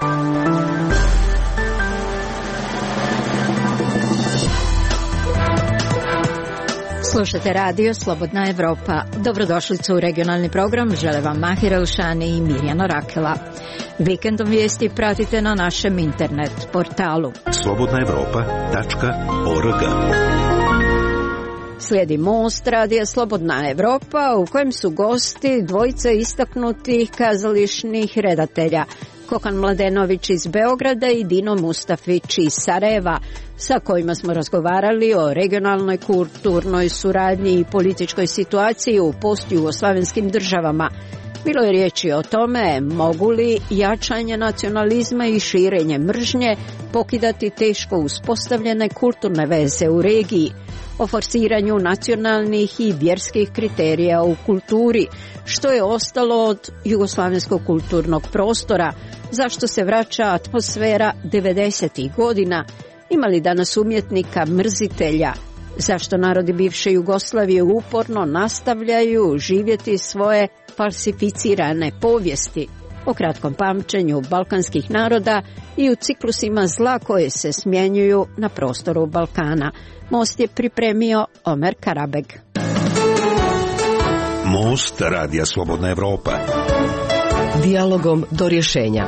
Slušate radio Slobodna Evropa. Dobrodošlicu u regionalni program. Žele vam Mahir Elšani i Mirjana Rakela. Vikendom vijesti pratite na našem internet portalu slobodnaevropa.org. Slijedi Most radija Slobodna Evropa u kojem su gosti dvojice istaknutih kazališnih redatelja. Kokan Mladenović iz Beograda i Dino Mustafić iz Sarajeva, sa kojima smo razgovarali o regionalnoj kulturnoj suradnji i političkoj situaciji u postjugoslavenskim državama. Bilo je riječi o tome mogu li jačanje nacionalizma i širenje mržnje pokidati teško uspostavljene kulturne veze u regiji, o forsiranju nacionalnih i vjerskih kriterija u kulturi, što je ostalo od jugoslavenskog kulturnog prostora, zašto se vraća atmosfera 90. godina, ima li danas umjetnika mrzitelja, zašto narodi bivše Jugoslavije uporno nastavljaju živjeti svoje falsificirane povijesti, o kratkom pamćenju balkanskih naroda i u ciklusima zla koje se smjenjuju na prostoru Balkana. Most je pripremio Omer Karabeg. Most radija Slobodna Evropa. Dijalogom do rješenja.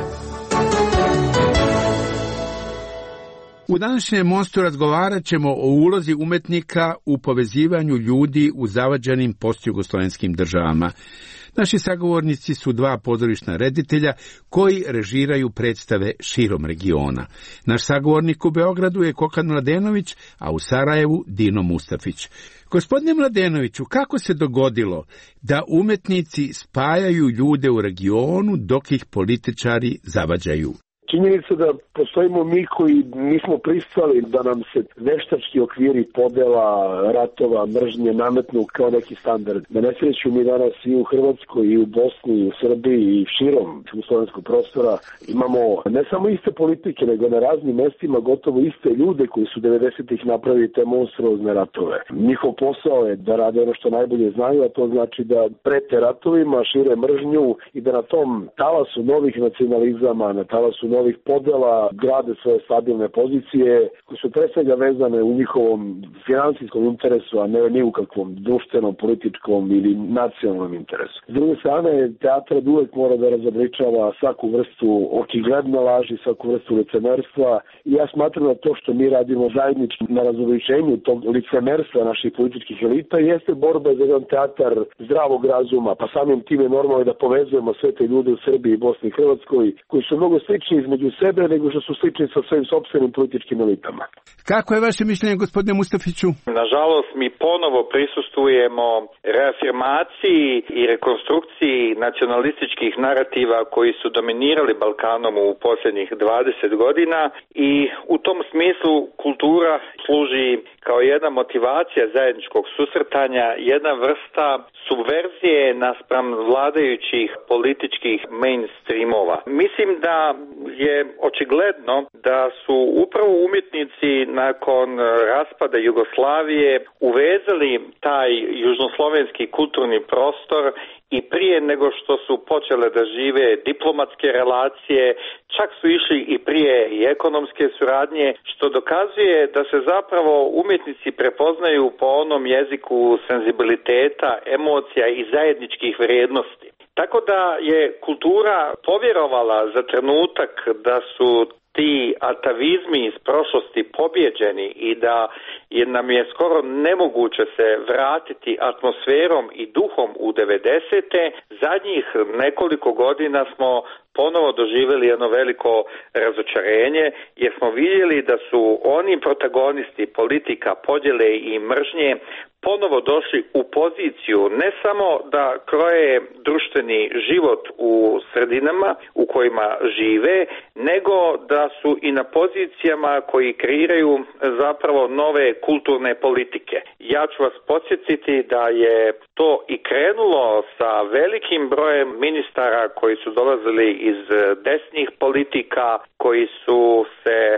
U današnjem Mostu razgovarat ćemo o ulozi umjetnika u povezivanju ljudi u zavađenim postjugoslavenskim državama. Naši sagovornici su dva pozorišna reditelja koji režiraju predstave širom regiona. Naš sagovornik u Beogradu je Kokan Mladenović, a u Sarajevu Dino Mustafić. Gospodine Mladenoviću, kako se dogodilo da umjetnici spajaju ljude u regionu dok ih političari zavađaju? Činjenica da postojimo mi koji nismo pristali da nam se veštački okviri podela, ratova, mržnje nametnu kao neki standard. Na nesreću mi danas i u Hrvatskoj, i u Bosni, i u Srbiji, i širom jugoslovenskog prostora imamo ne samo iste politike, nego na raznim mestima gotovo iste ljude koji su 90-ih napravili te monstruozne ratove. Njihov posao je da rade ono što najbolje znaju, a to znači da prete ratovima, šire mržnju i da na tom talasu novih nacionalizama, na talasu novih podela grade svoje stabilne pozicije koje su pre svega vezane u njihovom finansijskom interesu, a ne ni u kakvom društvenom, političkom ili nacionalnom interesu. S druge strane, teatr uvek mora da razobličava svaku vrstu očigledne laži, svaku vrstu licemerstva i ja smatram da to što mi radimo zajednički na razobličenju tog licemerstva naših političkih elita jeste borba za jedan teatar zdravog razuma, pa samim time normalno je da povezujemo sve te ljude u Srbiji, Bosni i Hrvatskoj koji su mnogo slični između sebe nego što su slični sa svojim sopstvenim političkim elitama. Kako je vaše mišljenje, gospodine Mustafiću? Nažalost, mi ponovo prisustvujemo reafirmaciji i rekonstrukciji nacionalističkih narativa koji su dominirali Balkanom u posljednjih 20 godina i u tom smislu kultura služi kao jedna motivacija zajedničkog susretanja, jedna vrsta subverzije naspram vladajućih političkih mainstreamova. Mislim da je očigledno da su upravo umjetnici nakon raspada Jugoslavije uvezali taj južnoslovenski kulturni prostor i prije nego što su počele da žive diplomatske relacije, čak su išli i prije i ekonomske suradnje, što dokazuje da se zapravo umjetnici prepoznaju po onom jeziku senzibiliteta, emocija i zajedničkih vrijednosti. Tako da je kultura povjerovala za trenutak da su ti atavizmi iz prošlosti pobjeđeni i da nam je skoro nemoguće se vratiti atmosferom i duhom u 90-te. Zadnjih nekoliko godina smo ponovo doživjeli jedno veliko razočarenje jer smo vidjeli da su oni protagonisti politika podjele i mržnje ponovo došli u poziciju ne samo da kroje društveni život u sredinama u kojima žive, nego da su i na pozicijama koji kreiraju zapravo nove kulturne politike. Ja ću vas podsjetiti da je to i krenulo sa velikim brojem ministara koji su dolazili iz desnih politika, koji su se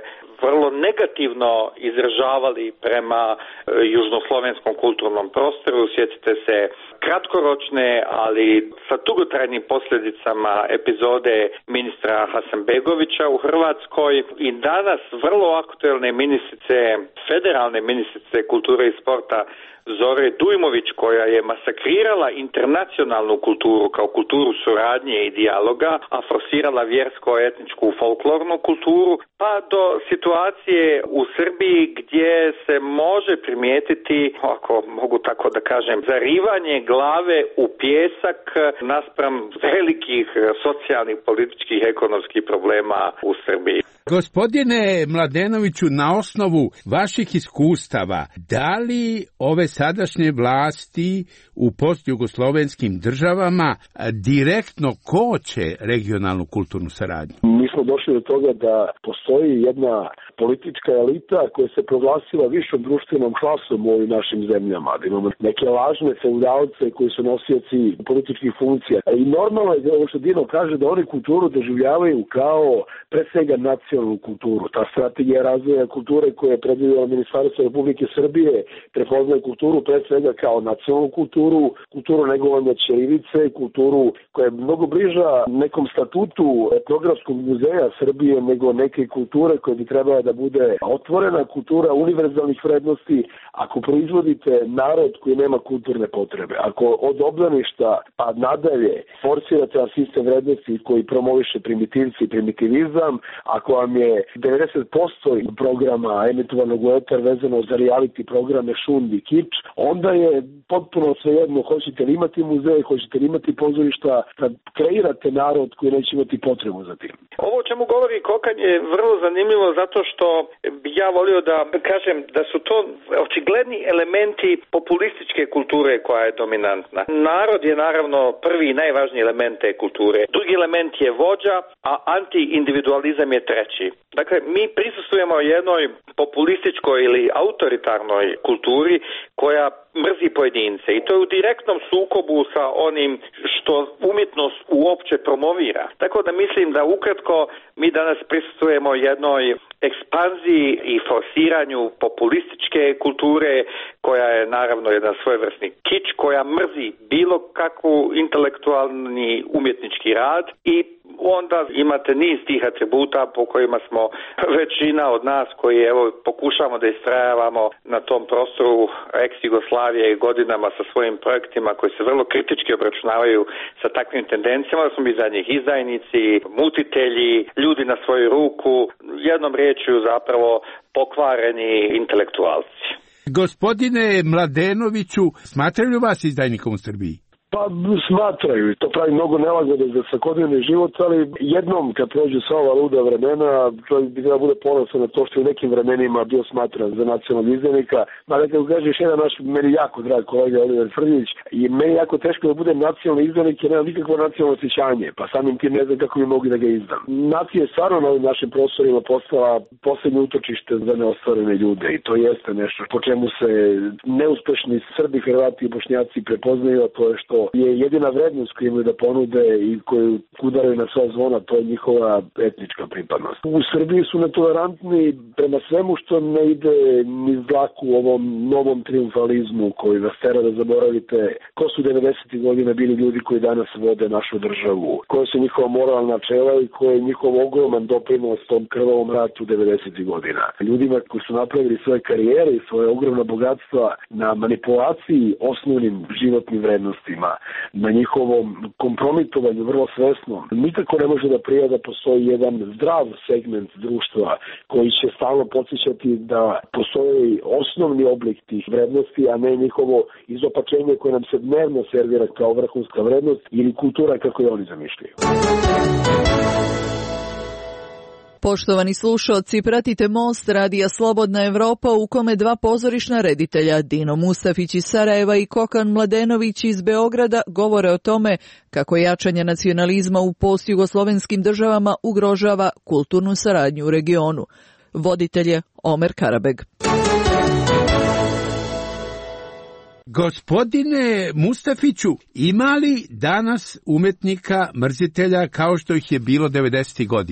vrlo negativno izražavali prema južnoslovenskom kulturnom prostoru. Sjetite se kratkoročne, ali sa dugotrajnim posljedicama epizode ministra Hasanbegovića u Hrvatskoj i danas vrlo aktuelne ministrice, federalne ministrice kulture i sporta Zore Dujmović, koja je masakrirala internacionalnu kulturu kao kulturu suradnje i dijaloga, a forsirala vjersko-etničku folklornu kulturu, pa do situacije u Srbiji gdje se može primijetiti, ako mogu tako da kažem, zarivanje glave u pijesak naspram velikih socijalnih, političkih, ekonomskih problema u Srbiji. Gospodine Mladenoviću, na osnovu vaših iskustava, da li ove sadašnje vlasti u postjugoslovenskim državama direktno koče regionalnu kulturnu saradnju? Mi smo došli do toga da postoji jedna politička elita koja se proglasila višom društvenom klasom u ovim našim zemljama. Da imamo neke lažne feudalce koji su nosioci političkih funkcija. I normalno je ovo što Dino kaže da oni kulturu doživljavaju kao pre svega nacionalnu kulturu. Ta strategija razvoja kulture koja je predvidjela Ministarstvo Republike Srbije prepoznaje kulturu pre svega kao nacionalnu kulturu, kulturu negovanja ćirilice, kulturu koja je mnogo bliža nekom statutu Etnografskog muzeja Srbije nego neke kulture koje bi trebala da bude otvorena kultura univerzalnih vrednosti. Ako proizvodite narod koji nema kulturne potrebe, ako od obdaništa pa nadalje forsirate sistem vrednosti koji promoviše primitivci i primitivizam, ako vam je 90% programa emitovanog u etar vezano za reality programe šund i kič, onda je potpuno svejedno hoćete li imati muzeje, hoćete li imati pozorišta, kad kreirate narod koji neće imati potrebu za tim. Ovo o čemu govori Kokan je vrlo zanimljivo zato što bi ja volio da kažem da su to očigledni elementi populističke kulture koja je dominantna. Narod je naravno prvi i najvažniji element te kulture. Drugi element je vođa, a anti-individualizam je treći. Dakle, mi prisustvujemo jednoj populističkoj ili autoritarnoj kulturi koja mrzi pojedince i to je u direktnom sukobu sa onim što umjetnost uopće promovira. Tako da mislim da ukratko mi danas prisustvujemo jednoj ekspanziji i forsiranju populističke kulture koja je naravno jedan svojevrsni kič koja mrzi bilo kakvu intelektualni umjetnički rad i onda imate niz tih atributa po kojima smo većina od nas koji evo pokušamo da istrajavamo na tom prostoru ex-Jugoslavije godinama sa svojim projektima koji se vrlo kritički obračunavaju sa takvim tendencijama, da smo mi za njih izdajnici, mutitelji, ljudi na svoju ruku, jednom riječju zapravo pokvareni intelektualci. Gospodine Mladenoviću, smatraju vas izdajnikom u Srbiji? Pa smatraju i to pravi mnogo nelagode za svakodnevni život, ali jednom kad prođu sva ova luda vremena, čovjek bi treba bude ponosan na to što je u nekim vremenima bio smatran za nacionalnog izdajnika. Mada kad kažeš jedan naš meni jako drag kolega Oliver Frljić, i meni jako teško da budem nacionalni izdajnik jer nemam nikakvo nacionalno osjećanje, pa samim tim ne znam kako bi mogli da ga izdam. Nacija je stvarno na ovim našim prostorima postala posljednje utočište za neostvarene ljude i to jeste nešto po čemu se neuspešni Srbi, Hrvati i Bošnjaci prepoznaju, a to je što je jedina vrednost koju imaju da ponude i koju udaraju na sva zvona, to je njihova etnička pripadnost. U Srbiji su netolerantni prema svemu što ne ide ni dlaku u ovom novom triumfalizmu koji vas tera da zaboravite ko su 90. godina bili ljudi koji danas vode našu državu, koje su njihova moralna načela i koje je njihov ogroman doprinos tom krvavom ratu 90. godina. Ljudima koji su napravili svoje karijere i svoje ogromna bogatstva na manipulaciji osnovnim životnim vrednostima, na njihovom kompromitovanju vrlo svesnom. Nikako ne može da prija da postoji jedan zdrav segment društva koji će stalno podsjećati da postoji osnovni oblik tih vrednosti, a ne njihovo izopačenje koje nam se dnevno servira kao vrhunska vrednost ili kultura kako je oni zamišljaju. Poštovani slušalci, pratite Most radija Slobodna Evropa u kome dva pozorišna reditelja, Dino Mustafić iz Sarajeva i Kokan Mladenović iz Beograda, govore o tome kako jačanje nacionalizma u postjugoslovenskim državama ugrožava kulturnu saradnju u regionu. Voditelj je Omer Karabeg. Gospodine Mustafiću, ima li danas umetnika mrzitelja kao što ih je bilo 90. godina?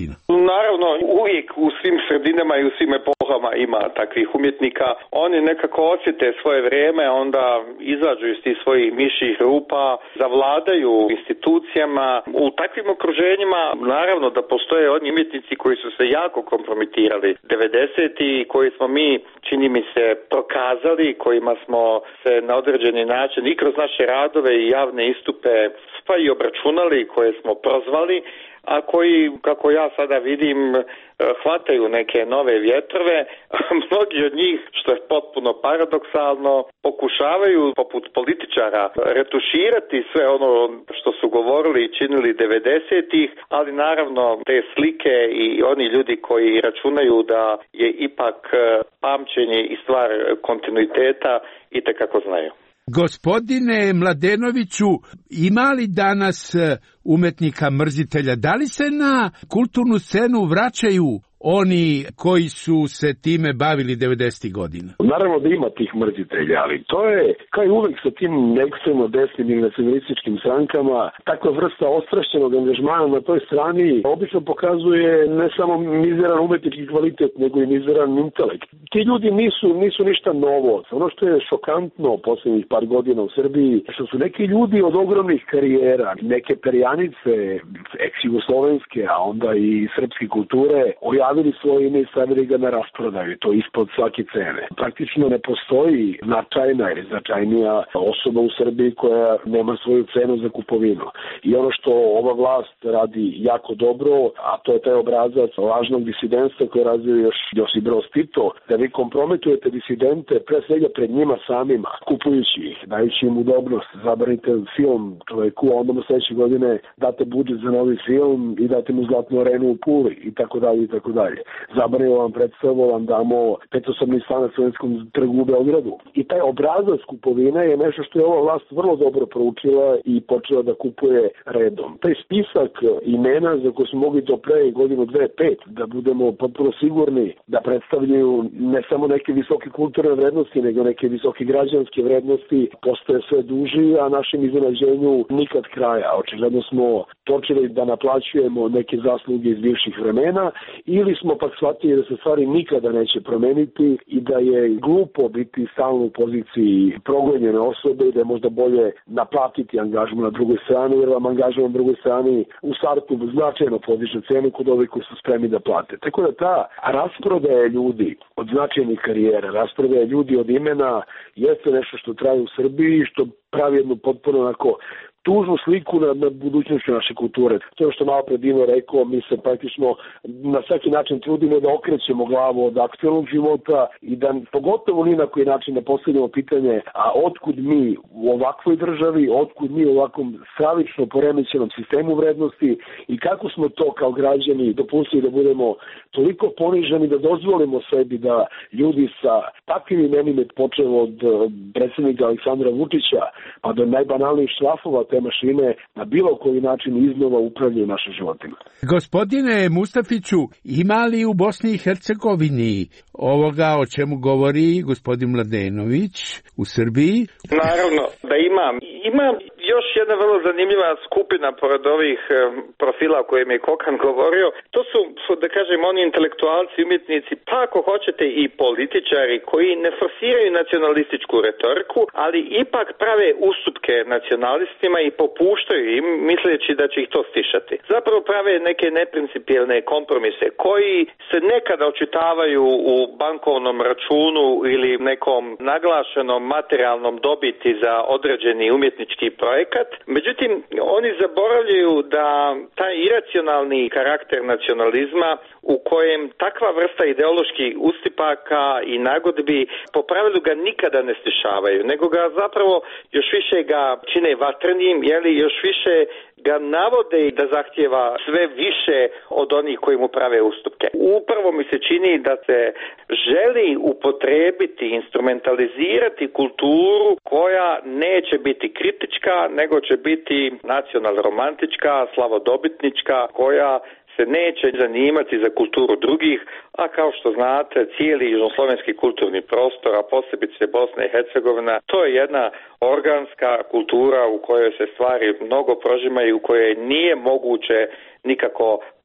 Naravno, uvijek u svim sredinama i u svim epohama ima takvih umjetnika. Oni nekako osjete svoje vrijeme, onda izađu iz tih svojih mišjih rupa, zavladaju institucijama. U takvim okruženjima naravno da postoje oni umjetnici koji su se jako kompromitirali 90-ih, koji smo mi, čini mi se, prokazali, kojima smo se na određeni način i kroz naše radove i javne istupe pa i obračunali, koje smo prozvali, a koji, kako ja sada vidim, hvataju neke nove vjetrove. Mnogi od njih, što je potpuno paradoksalno, pokušavaju, poput političara, retuširati sve ono što su govorili i činili 90-ih, ali naravno te slike i oni ljudi koji računaju da je ipak pamćenje i stvar kontinuiteta itekako znaju. Gospodine Mladenoviću, ima li danas umetnika mrzitelja? Da li se na kulturnu scenu vraćaju oni koji su se time bavili 90. godina? Naravno da ima tih mrzitelja, ali to je, kao i uvek sa tim ekstremno desnim ili nacionalističkim strankama, takva vrsta ostrašćenog angažmana na toj strani obično pokazuje ne samo mizeran umetnički kvalitet, nego i mizeran intelekt. Ti ljudi nisu ništa novo. Ono što je šokantno posljednjih par godina u Srbiji, što su neki ljudi od ogromnih karijera, neke perjanice, ex-jugoslovenske, a onda i srpske kulture, stavili svoje ime i stavili ga na rasprodaju, to ispod svake cene. Praktično ne postoji značajna ili značajnija osoba u Srbiji koja nema svoju cenu za kupovinu. I ono što ova vlast radi jako dobro, a to je taj obrazac lažnog disidentstva koje razvio još Josip Broz Tito, da vi kompromitujete disidente pre svega pred njima samima, kupujući ih, dajući im udobnost, zabranite film čoveku, a onda mu sledeće godine date budžet za novi film i date mu zlatnu arenu u Puli i tako dalje i tako dalje. Zabranimo vam predstavu, vam damo petosobni stan na Sovjetskom trgu u Beogradu. I taj obrazac kupovine je nešto što je ova vlast vrlo dobro proučila i počela da kupuje redom. Taj spisak imena za koje smo mogli do pre godinu, 2-5, da budemo potpuno sigurni da predstavljaju ne samo neke visoke kulturne vrednosti, nego neke visoke građanske vrednosti, postoje sve duži, a našem iznenađenju nikad kraja. Očigledno smo počeli da naplaćujemo neke zasluge iz bivših vremena ili smo pak shvatili da se stvari nikada neće promeniti i da je glupo biti stalno u poziciji progonjene osobe i da je možda bolje naplatiti angažman na drugoj strani, jer vam angažman na drugoj strani u startu značajno podiže cenu kod ovih koji su spremni da plate. Tako da ta rasprodaja ljudi od značajnih karijera, rasprodaja ljudi od imena jeste nešto što traje u Srbiji i što pravi jednu potpuno onako tužnu sliku nad budućnošću naše kulture. To je što malo pre Dino rekao, mi se praktično na svaki način trudimo da okrećemo glavu od aktualnog života i da pogotovo ni na koji način da postavljamo pitanje, a otkud mi u ovakvoj državi, otkud mi u ovakvom stravično poremećenom sistemu vrednosti i kako smo to kao građani dopustili da budemo toliko poniženi da dozvolimo sebi da ljudi sa takvim imenima, počev od predsjednika Aleksandra Vučića pa do najbanalnijih šrafova te mašine na bilo koji način iznova upravljaju našim životima. Gospodine Mustafiću, ima li u Bosni i Hercegovini ovoga o čemu govori gospodin Mladenović u Srbiji? Naravno da imam. Ima još jedna vrlo zanimljiva skupina pored ovih profila o kojim je Kokan govorio. To su, da kažem, oni intelektualci, umjetnici, pa ako hoćete i političari koji ne forsiraju nacionalističku retoriku, ali ipak prave ustupke nacionalistima i popuštaju im, misleći da će ih to stišati. Zapravo prave neke neprincipijelne kompromise koji se nekada očitavaju u bankovnom računu ili nekom naglašenom materijalnom dobiti za određeni umjetnički projekat. Međutim, oni zaboravljaju da taj iracionalni karakter nacionalizma u kojem takva vrsta ideoloških ustipaka i nagodbi po pravilu ga nikada ne stišavaju, nego ga zapravo još više ga čine vatrenim, još više ga navode i da zahtjeva sve više od onih koji mu prave ustupke. Upravo mi se čini da se želi upotrijebiti, instrumentalizirati kulturu koja neće biti kritička, nego će biti nacional-romantička, slavodobitnička, koja se neće zanimati za kulturu drugih, a kao što znate, cijeli južnoslovenski kulturni prostor, a posebice Bosna i Hercegovina, to je jedna organska kultura u kojoj se stvari mnogo prožimaju, u kojoj nije moguće nikako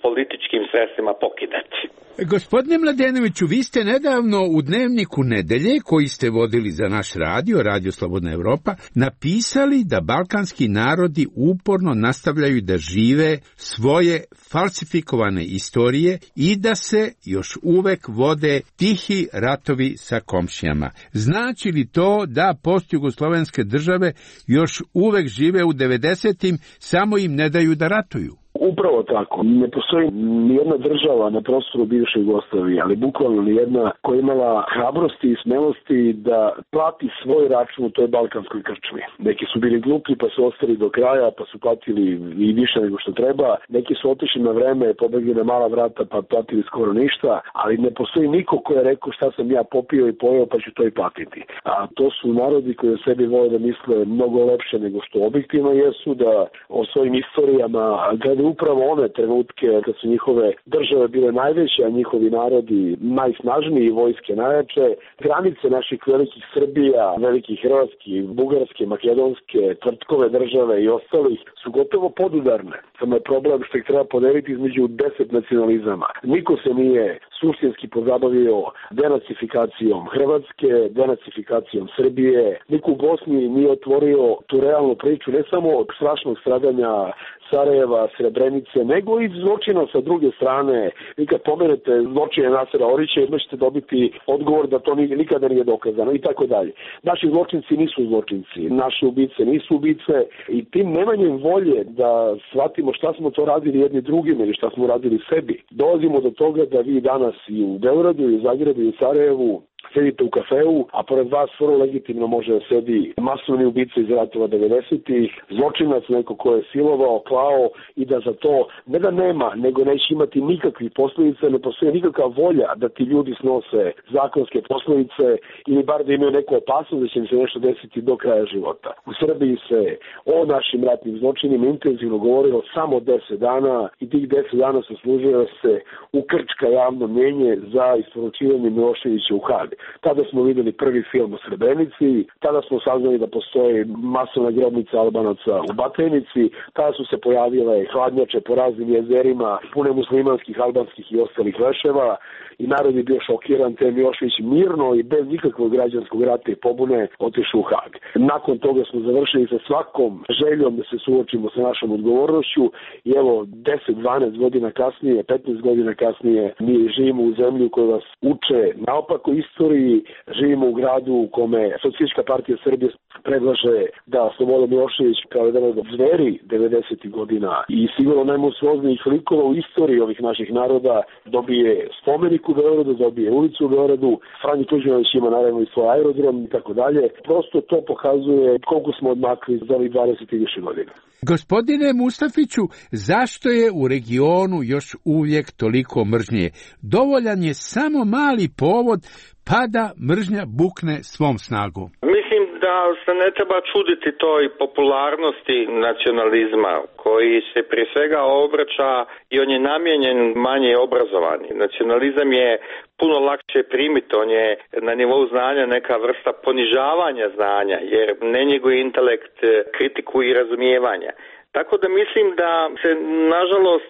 političkim sredstvima pokidati. Gospodine Mladenoviću, vi ste nedavno u Dnevniku Nedelje, koji ste vodili za naš radio, Radio Slobodna Evropa, napisali da balkanski narodi uporno nastavljaju da žive svoje falsifikovane istorije i da se još uvek vode tihi ratovi sa komšijama. Znači li to da postjugoslovenske države još uvek žive u 90-im, samo im ne daju da ratuju? Upravo tako. Ne postoji nijedna država na prostoru bivše Jugoslavije, ali bukvalno nijedna koja imala hrabrosti i smelosti da plati svoj račun u toj balkanskoj krčmi. Neki su bili glupi pa su ostali do kraja, pa su platili i više nego što treba. Neki su otišli na vreme, pobegli na mala vrata pa platili skoro ništa, ali ne postoji niko ko je rekao šta sam ja popio i pojeo pa ću to i platiti. A to su narodi koji o sebi vole da misle mnogo lepše nego što objektivno jesu, da o svojim istorijama gledaju upravo one trenutke kad su njihove države bile najveće, a njihovi narodi najsnažniji, vojske najjače. Granice naših velikih Srbija, velikih Hrvatski, Bugarske, Makedonske, Tvrtkove države i ostalih su gotovo podudarne. Samo je problem što ih treba podeliti između 10 nacionalizama. Niko se nije suštinski pozabavio denacifikacijom Hrvatske, denacifikacijom Srbije. Niko u Bosni nije otvorio tu realnu priču, ne samo od strašnog stradanja Sarajeva, Srebrenice, nego i zločina sa druge strane. Vi kad pomenete zločine Nasera Orića, jedno ćete dobiti odgovor da to nikada nije dokazano i tako dalje. Naši zločinci nisu zločinci, naše ubice nisu ubice i tim nemanjem volje da shvatimo šta smo to radili jedni drugim ili šta smo radili sebi. Dolazimo do toga da vi danas i u Beogradu, i u Zagrebu, i u Sarajevu sedite u kafeu, a pored vas vrlo legitimno može da sedi masovni ubica iz ratova 90-ih, zločinac, neko ko je silovao, klao i da za to ne da nema, nego neće imati nikakvih posledica, ne postoji nikakva volja da ti ljudi snose zakonske posledice ili bar da imaju neku opasnost da će im se nešto desiti do kraja života. U Srbiji se o našim ratnim zločinima intenzivno govorilo samo 10 dana i tih 10 dana se služilo da se ukrčka javno mnjenje za isporučivanje Miloševića u Hag. Tada smo videli prvi film o Srebrenici, tada smo saznali da postoji masovna grobnica Albanaca u Batajnici, tada su se pojavile hladnjače po raznim jezerima, pune muslimanskih, albanskih i ostalih leševa i narod je bio šokiran, te Milošević mirno i bez nikakvog građanskog rata i pobune otišao u Hag. Nakon toga smo završili sa svakom željom da se suočimo sa našom odgovornošću i evo 10-12 godina kasnije, 15 godina kasnije mi živimo u zemlji u kojoj vas uče naopako istoriji, živimo u gradu u kome Socijalistička partija Srbije predlaže da Slobodan Milošević kao jedan od zveri 90. godina i sigurno najmonstruoznijih likova u istoriji ovih naših naroda dobije spomenik u Beogradu, dobije ulicu u Beogradu, Franjo Tuđmanović ima naravno i svoj aerodrom i tako dalje. Prosto to pokazuje koliko smo odmakli za ovih 20 i više godina. Gospodine Mustafiću, zašto je u regionu još uvijek toliko mržnje? Dovoljan je samo mali povod pa da mržnja bukne svom snagom. Mislim da se ne treba čuditi toj popularnosti nacionalizma koji se prije svega obraća i on je namijenjen manje obrazovani. Nacionalizam je puno lakše primiti, on je na nivou znanja neka vrsta ponižavanja znanja jer ne njeguje intelekt, kritiku i razumijevanja. Tako da mislim da se, nažalost,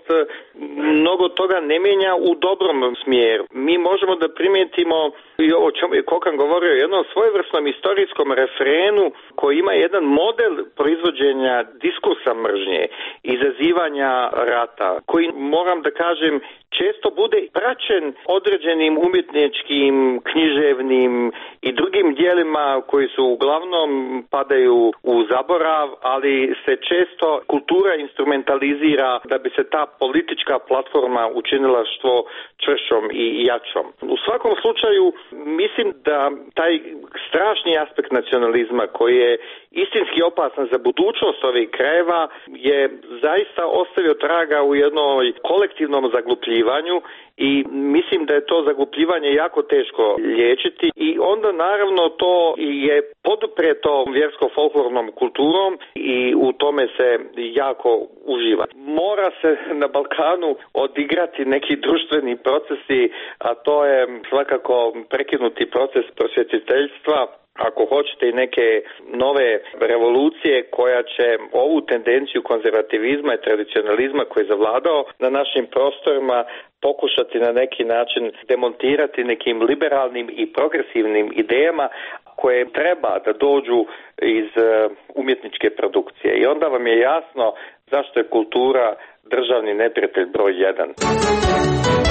mnogo toga ne mijenja u dobrom smjeru. Mi možemo da primijetimo, i o čemu je Kokan govorio, jednom svojevrsnom istorijskom refrenu koji ima jedan model proizvođenja diskursa mržnje, izazivanja rata, koji, moram da kažem, često bude praćen određenim umjetničkim, književnim i drugim dijelima koji su uglavnom padaju u zaborav, ali se često kultura instrumentalizira da bi se ta politička platforma učinila što čvršćom i jačom. U svakom slučaju mislim da taj strašni aspekt nacionalizma koji je istinski opasan za budućnost ovih krajeva je zaista ostavio traga u jednom kolektivnom zaglupljivanju i mislim da je to zaglupljivanje jako teško liječiti i onda naravno to je podupreto vjersko-folklornom kulturom i u tome se jako uživa. Mora se na Balkanu odigrati neki društveni procesi, a to je svakako prekinuti proces prosvjetiteljstva ako hoćete i neke nove revolucije koja će ovu tendenciju konzervativizma i tradicionalizma koji je zavladao na našim prostorima pokušati na neki način demontirati nekim liberalnim i progresivnim idejama koje treba da dođu iz umjetničke produkcije. I onda vam je jasno zašto je kultura državni neprijatelj broj 1.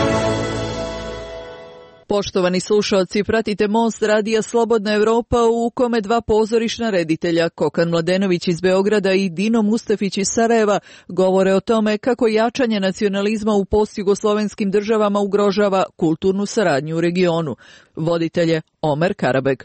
Poštovani slušalci, pratite Most radija Slobodna Evropa u kome dva pozorišna reditelja, Kokan Mladenović iz Beograda i Dino Mustafić iz Sarajeva, govore o tome kako jačanje nacionalizma u postjugoslovenskim državama ugrožava kulturnu saradnju u regionu. Voditelj je Omer Karabeg.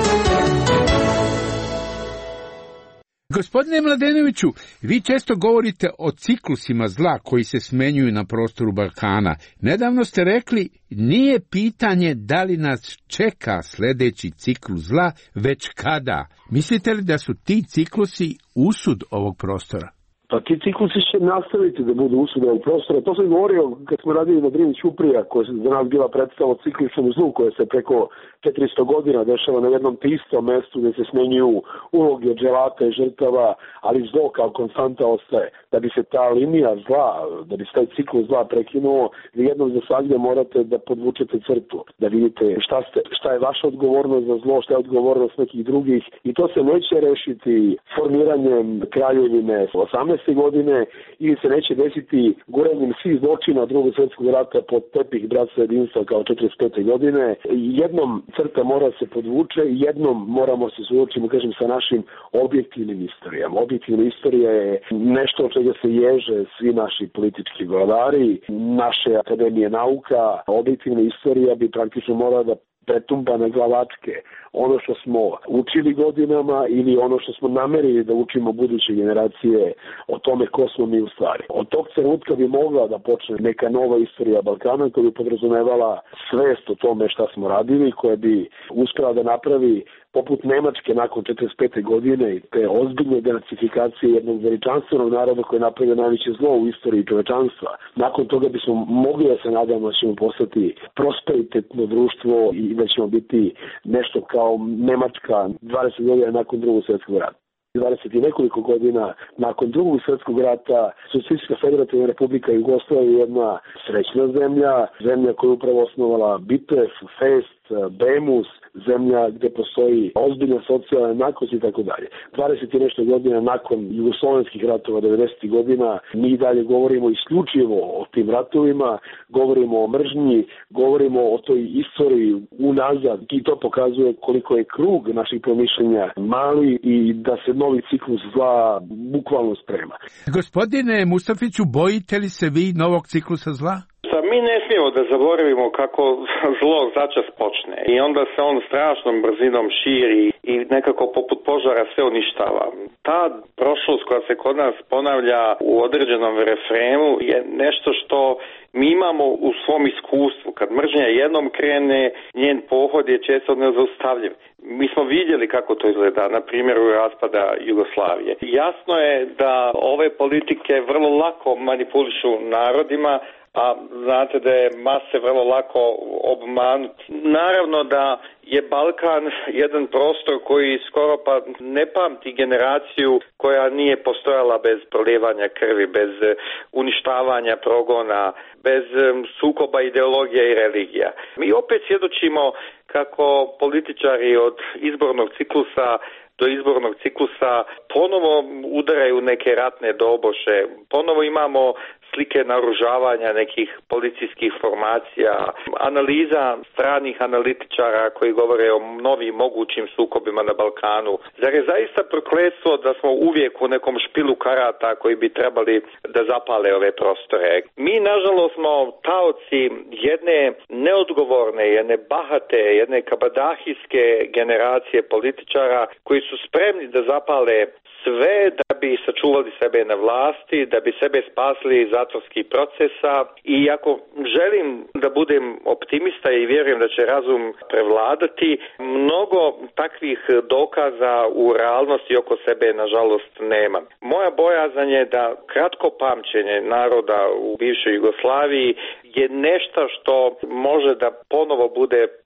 Gospodine Mladenoviću, vi često govorite o ciklusima zla koji se smenjuju na prostoru Balkana. Nedavno ste rekli, nije pitanje da li nas čeka sljedeći ciklus zla, već kada. Mislite li da su ti ciklusi usud ovog prostora? Pa ti ciklusi će nastaviti da budu usud ovog prostora. To sam govorio kad smo radili na Drini Ćuprija, koja je za nas bila predstava o cikličnom zlu, koje se preko 400 godina dešava na jednom te istom mestu gdje se smenjuju uloge dželata i žrtava, ali zlo kao konstanta ostaje. Da bi se ta linija zla, da bi se taj ciklus zla prekinuo, vi jednom za svagdje morate da podvučete crtu, da vidite šta je vaša odgovornost za zlo, šta je odgovornost nekih drugih, i to se neće rešiti formiranjem kraljevine 18. godine ili se neće desiti guranjem svih zločina Drugog svjetskog rata pod tepih bratstva jedinstva kao 45. godine. Jednom crta mora se podvuče i jednom moramo se suočiti, kažem, sa našim objektivnim istorijama. Objektivna istorija je nešto od čega se ježe svi naši politički vladari, naše akademije nauka. Objektivna istorija bi praktično morala da pretumba na glavačke ono što smo učili godinama ili ono što smo namerili da učimo buduće generacije o tome ko smo mi u stvari. Od tog trenutka bi mogla da počne neka nova istorija Balkana koja bi podrazumevala svest o tome šta smo radili, koja bi uspela da napravi poput Nemačke nakon 45. godine i te ozbiljne denacifikacije jednog veličanstvenog naroda koji je napravio najveće zlo u istoriji čovečanstva. Nakon toga bismo mogli da se nadamo da ćemo postati prosperitetno društvo i da ćemo biti nešto kao Nemačka 20 godina nakon Drugog svjetskog rata. 20 i nekoliko godina nakon Drugog svjetskog rata Socijalistička federativna republika Jugoslavija je jedna srećna zemlja koju je upravo osnovala Bitef, Fest, Bemus, zemlja gdje postoji ozbiljna socijalna jednakost i tako dalje. 20 i nešto godina nakon jugoslovenskih ratova 90. godina mi dalje govorimo isključivo o tim ratovima, govorimo o mržnji, govorimo o toj istoriji unazad i to pokazuje koliko je krug naših promišljenja mali i da se novi ciklus zla bukvalno sprema. Gospodine Mustafiću, bojite li se vi novog ciklusa zla? Mi ne smijemo da zaboravimo kako zlo začas počne i onda se on strašnom brzinom širi i nekako poput požara sve uništava. Ta prošlost koja se kod nas ponavlja u određenom refrenu je nešto što mi imamo u svom iskustvu. Kad mržnja jednom krene, njen pohod je često nezaustavljiv. Mi smo vidjeli kako to izgleda na primjeru raspada Jugoslavije. Jasno je da ove politike vrlo lako manipulišu narodima, a znate da je mase vrlo lako obmanuti. Naravno da je Balkan jedan prostor koji skoro pa ne pamti generaciju koja nije postojala bez prolijevanja krvi, bez uništavanja progona, bez sukoba ideologija i religija. Mi opet svjedočimo kako političari od izbornog ciklusa do izbornog ciklusa ponovo udaraju neke ratne doboše, ponovo imamo slike naoružavanja nekih policijskih formacija, analiza stranih analitičara koji govore o novim mogućim sukobima na Balkanu. Zar je zaista prokletstvo da smo uvijek u nekom špilu karata koji bi trebali da zapale ove prostore? Mi, nažalost, smo taoci jedne neodgovorne, jedne bahate, jedne kabadahijske generacije političara koji su spremni da zapale sve da bi sačuvali sebe na vlasti, da bi sebe spasli iz zatvorskih procesa. I ako želim da budem optimista i vjerujem da će razum prevladati, mnogo takvih dokaza u realnosti oko sebe nažalost nema. Moja bojazan je da kratko pamćenje naroda u bivšoj Jugoslaviji je nešto što može da ponovo bude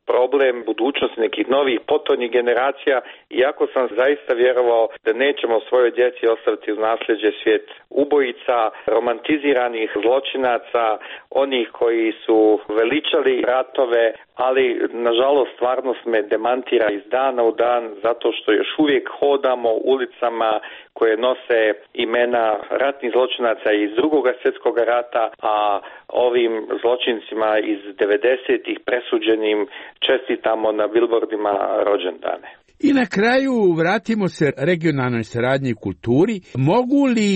problem budućnosti nekih novih potonjih generacija, iako sam zaista vjerovao da nećemo svojoj djeci ostaviti u nasljeđe svijet ubojica, romantiziranih zločinaca, onih koji su veličali ratove, ali nažalost stvarnost me demantira iz dana u dan zato što još uvijek hodamo ulicama koje nose imena ratnih zločinaca iz Drugog svjetskog rata, a ovim zločincima iz 90-ih presuđenim čestitamo na bilbordima rođendane. I na kraju vratimo se regionalnoj saradnji i kulturi. Mogu li,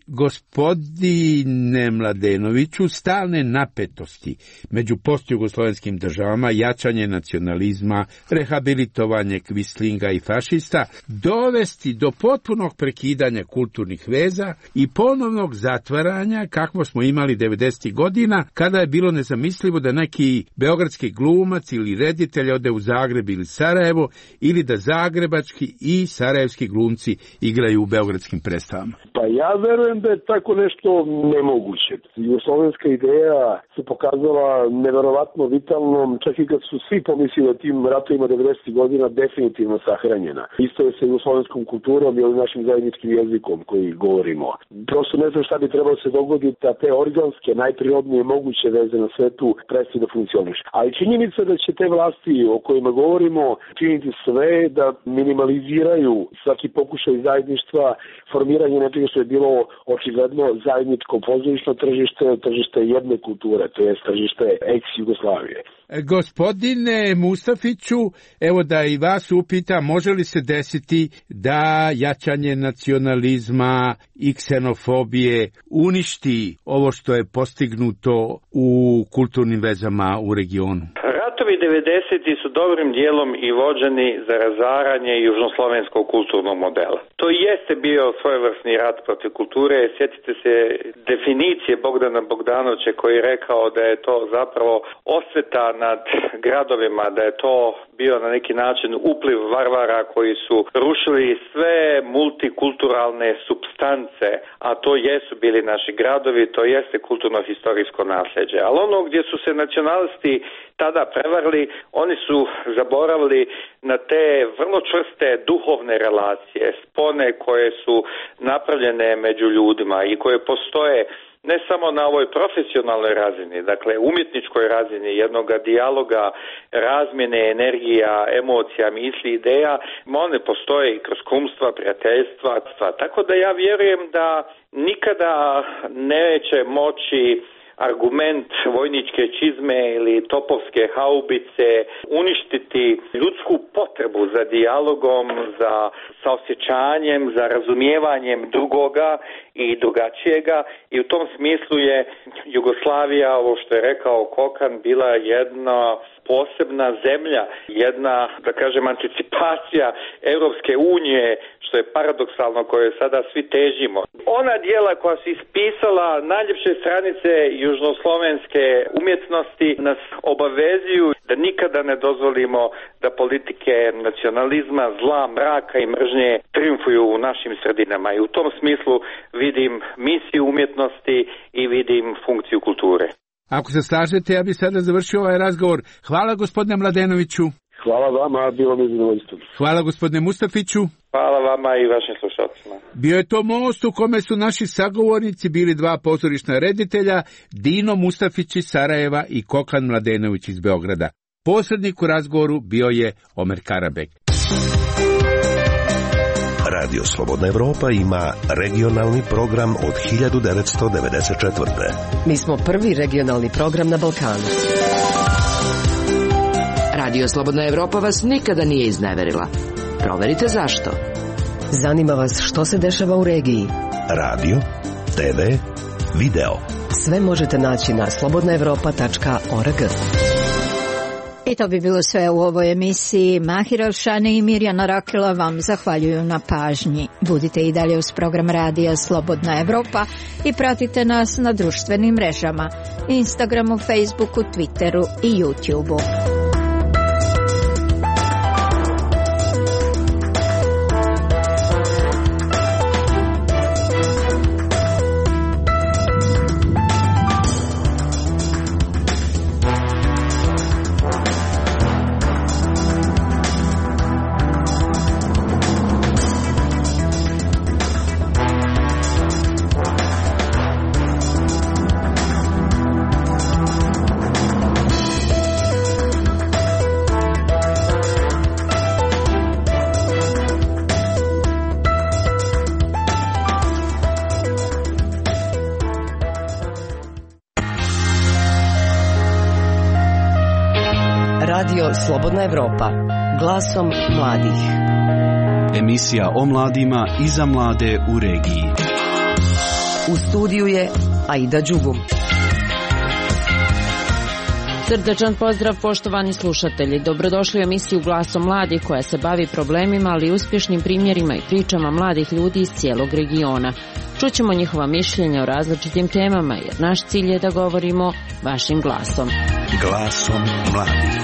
gospodine Mladenoviću, stalne napetosti među postjugoslovenskim državama, jačanje nacionalizma, rehabilitovanje kvislinga i fašista, dovesti do potpunog prekidanja kulturnih veza i ponovnog zatvaranja kakvo smo imali 90. godina, kada je bilo nezamislivo da neki beogradski glumac ili reditelj ode u Zagreb ili Sarajevo, ili da zagrebački i sarajevski glumci igraju u beogradskim predstavama? Pa ja verujem da je tako nešto nemoguće. Jugoslovenska ideja se pokazala neverovatno vitalnom, čak i kad su svi pomislili o tim ratovima 90. godina definitivno sahranjena. Isto je sa jugoslovenskom kulturom i našim zajedničkim jezikom koji govorimo. Prosto ne znam šta bi trebalo se dogoditi da te organske, najprirodnije moguće veze na svetu prestaju da funkcionišu. Ali činjenica da će te vlasti o kojima govorimo činiti sve da minimaliziraju svaki pokušaj zajedništva, formiranje nečega što je bilo očigledno zajedničko pozorišno tržište jedne kulture, to je tržište ex-Jugoslavije. Gospodine Mustafiću, evo da i vas upitam, može li se desiti da jačanje nacionalizma i ksenofobije uništi ovo što je postignuto u kulturnim vezama u regionu? Ratovi 90. su dobrim dijelom i vođeni za razaranje južnoslovenskog kulturnog modela. To jeste bio svojevrsni rat protiv kulture. Sjetite se definicije Bogdana Bogdanovića koji je rekao da je to zapravo osveta nad gradovima, da je to bio na neki način upliv varvara koji su rušili sve multikulturalne supstance, a to jesu bili naši gradovi, to jeste kulturno-historijsko nasljeđe. Ali ono gdje su se nacionalisti tada prevarili, oni su zaboravili na te vrlo čvrste duhovne relacije, spone koje su napravljene među ljudima i koje postoje ne samo na ovoj profesionalnoj razini, dakle umjetničkoj razini jednog dijaloga, razmjene energija, emocija, misli, ideja, one postoje i kroz kumstva, prijateljstva. Tako da ja vjerujem da nikada neće moći argument vojničke čizme ili topovske haubice uništiti ljudsku potrebu za dijalogom, za saosjećanjem, za razumijevanjem drugoga i drugačijega i u tom smislu je Jugoslavija, ovo što je rekao Kokan, bila jedna posebna zemlja, jedna, da kažem, anticipacija Europske unije, što je paradoksalno, koje sada svi težimo. Ona dijela koja su ispisala najljepše stranice južnoslovenske umjetnosti nas obavezuju da nikada ne dozvolimo da politike nacionalizma, zla, mraka i mržnje triumfuju u našim sredinama i u tom smislu vidim misiju umjetnosti i vidim funkciju kulture. Ako se slažete, ja bih sada završio ovaj razgovor. Hvala gospodine Mladenoviću. Hvala vama, bilo mi zadovoljstvo. Hvala gospodine Mustafiću. Hvala vama i vašim slušalcima. Bio je to most u kome su naši sagovornici bili dva pozorišna reditelja, Dino Mustafić iz Sarajeva i Kokan Mladenović iz Beograda. Posrednik u razgovoru bio je Omer Karabek. Radio Slobodna Evropa ima regionalni program od 1994. Mi smo prvi regionalni program na Balkanu. Radio Slobodna Evropa vas nikada nije izneverila. Proverite zašto. Zanima vas što se dešava u regiji. Radio, TV, video. Sve možete naći na slobodnaevropa.org. I to bi bilo sve u ovoj emisiji. Mahir Alšani i Mirjana Rakila vam zahvaljuju na pažnji. Budite i dalje uz program radija Slobodna Evropa i pratite nas na društvenim mrežama, Instagramu, Facebooku, Twitteru i YouTubeu. Radio Slobodna Evropa. Glasom mladih. Emisija o mladima i za mlade u regiji. U studiju je Aida Đugum. Srdačan pozdrav poštovani slušatelji. Dobrodošli u emisiju Glasom mladih koja se bavi problemima, ali i uspješnim primjerima i pričama mladih ljudi iz cijelog regiona. Čućemo njihova mišljenja o različitim temama jer naš cilj je da govorimo vašim glasom. Glasom mladih.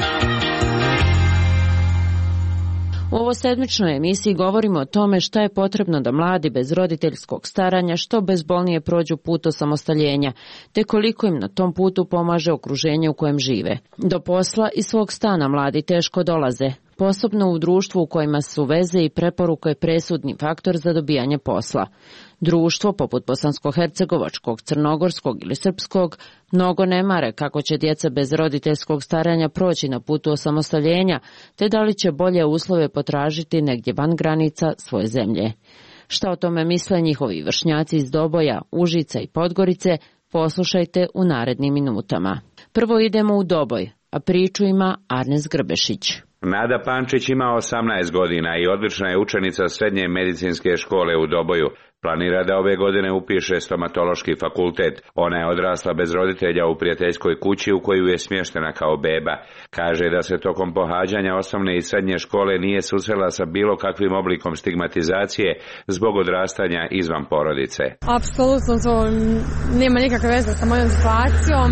U ovoj sedmičnoj emisiji govorimo o tome šta je potrebno da mladi bez roditeljskog staranja što bezbolnije prođu put osamostaljenja, te koliko im na tom putu pomaže okruženje u kojem žive. Do posla i svog stana mladi teško dolaze, posebno u društvu u kojima su veze i preporuke presudni faktor za dobijanje posla. Društvo, poput bosansko-hercegovačkog, crnogorskog ili srpskog, mnogo ne mare kako će djeca bez roditeljskog staranja proći na putu osamostaljenja, te da li će bolje uslove potražiti negdje van granica svoje zemlje. Šta o tome misle njihovi vršnjaci iz Doboja, Užica i Podgorice, poslušajte u narednim minutama. Prvo idemo u Doboj, a priču ima Arnes Grbešić. Nada Pančić ima 18 godina i odlična je učenica srednje medicinske škole u Doboju. Planira da ove godine upiše stomatološki fakultet. Ona je odrasla bez roditelja u prijateljskoj kući u koju je smještena kao beba. Kaže da se tokom pohađanja osnovne i srednje škole nije susrela sa bilo kakvim oblikom stigmatizacije zbog odrastanja izvan porodice. Apsolutno to nema nikakve veze sa mojom situacijom.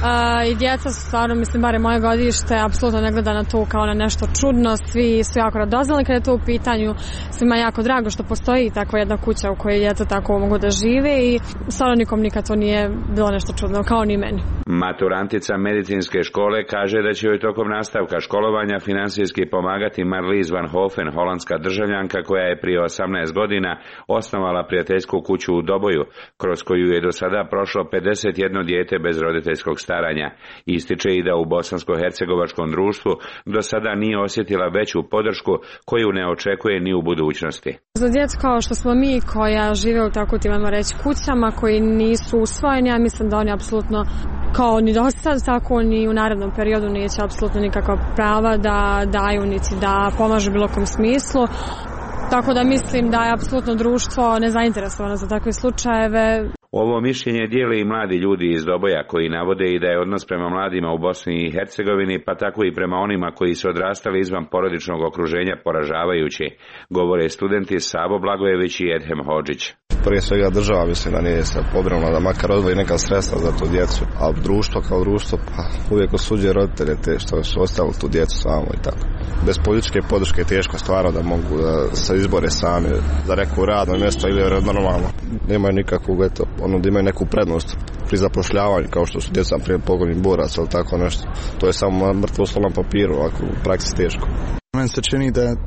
I djeca su stvarno, mislim, bare moje godište, apsolutno ne gleda na to kao na nešto čudno. Svi su jako radoznali kada je to u pitanju. Svima jako drago što postoji takva jedna kuća u kojoj djeca tako mogu da žive i stvarno nikom nikad to nije bilo nešto čudno, kao ni meni. Maturantica medicinske škole kaže da će joj tokom nastavka školovanja finansijski pomagati Marlies van Hofen, holandska državljanka koja je prije 18 godina osnovala prijateljsku kuću u Doboju, kroz koju je do sada prošlo 51 dijete bez roditeljskog staranja. Ističe i da u bosansko-hercegovačkom društvu do sada nije osjetila veću podršku koju ne očekuje ni u budućnosti. Za djecu kao što smo mi koja žive u tako timamo reći kućama koji nisu usvojeni, ja mislim da oni apsolutno kao ni do sad, tako ni u narednom periodu neće apsolutno nikakva prava da daju niti da pomažu u bilo kom smislu. Tako da mislim da je apsolutno društvo nezainteresovano za takve slučajeve. Ovo mišljenje dijele i mladi ljudi iz Doboja koji navode i da je odnos prema mladima u Bosni i Hercegovini pa tako i prema onima koji su odrastali izvan porodičnog okruženja poražavajući, govore studenti Savo Blagojević i Edhem Hodžić. Prije svega država mislim da nije se pobrinula da makar odvoji neka sredstva za tu djecu, a društvo kao društvo pa uvijek osuđuje roditelje te što su ostavili tu djecu samo i tako. Bez političke podrške je teško stvarno da mogu da se izbore sami za neko radno mjesto ili normalno. Nemaju nikakvog da imaju neku prednost pri zapošljavanju kao što su djeca prije pogodnih boraca ili tako nešto. To je samo mrtvo slovo na papiru, ako u praksi teško. Meni se čini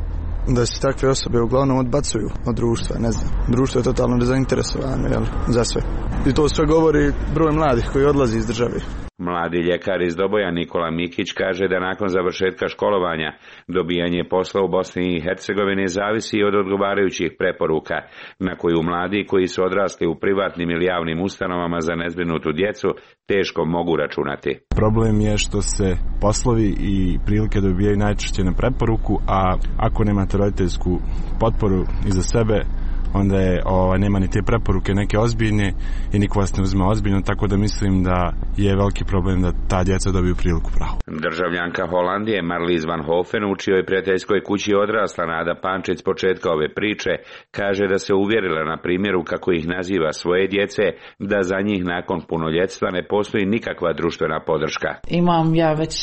da se takve osobe uglavnom odbacuju od društva, ne znam. Društvo je totalno nezainteresovano za sve. I to sve govori broj mladih koji odlazi iz države. Mladi ljekar iz Doboja Nikola Mikić kaže da nakon završetka školovanja dobijanje posla u Bosni i Hercegovini zavisi od odgovarajućih preporuka na koju mladi koji su odrasli u privatnim ili javnim ustanovama za nezbrinutu djecu teško mogu računati. Problem je što se poslovi i prilike dobijaju najčešće na preporuku, a ako nemate roditeljsku potporu iza sebe, onda nema ni te preporuke neke ozbiljne i niko vas ne uzme ozbiljno, tako da mislim da je veliki problem da ta djeca dobiju priliku pravu. Državljanka Holandije Marlies van Hofen u čijoj prijateljskoj kući odrasla Nada Pančić s početka ove priče kaže da se uvjerila na primjeru kako ih naziva svoje djece da za njih nakon punoljetstva ne postoji nikakva društvena podrška. Imam ja već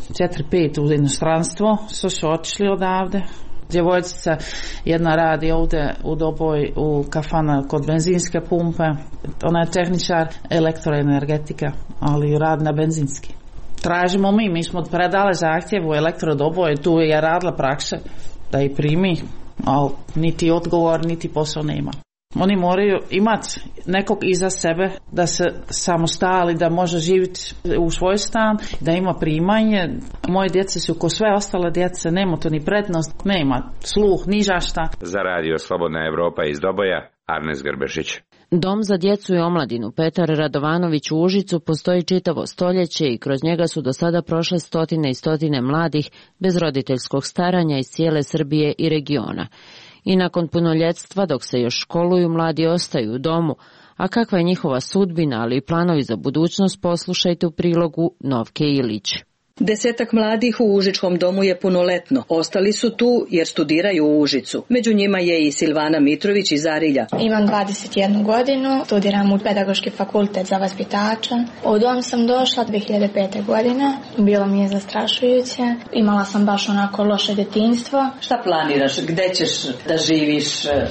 4-5 u inostranstvo, što su otišli odavde. Djevojčica jedna radi ovdje u Doboj u kafana kod benzinske pumpe. Ona je tehničar elektroenergetika, ali radi na benzinski. Tražimo mi smo predali zahtjev u Elektrodoboj, tu je radila prakse da ih primi, ali niti odgovor, niti posao nema. Oni moraju imati nekog iza sebe da se samostali, da može živjeti u svoj stan, da ima primanje. Moje djece su ko sve ostale djece, nema to ni prednost, nema sluh, ni žašta. Za radio Slobodna Evropa iz Doboja, Arnes Grbešić. Dom za djecu i omladinu Petar Radovanović u Užicu postoji čitavo stoljeće i kroz njega su do sada prošle stotine i stotine mladih bez roditeljskog staranja iz cijele Srbije i regiona. I nakon punoljetstva, dok se još školuju, mladi ostaju u domu, a kakva je njihova sudbina, ali i planovi za budućnost, poslušajte u prilogu Novke Ilić. 10 mladih u Užičkom domu je punoletno. Ostali su tu jer studiraju u Užicu. Među njima je i Silvana Mitrović iz Arilja. Imam 21 godinu, studiram u Pedagoški fakultet za vaspitača. U dom sam došla 2005. godine. Bilo mi je zastrašujuće. Imala sam baš onako loše djetinjstvo. Šta planiraš? Gde ćeš da živiš?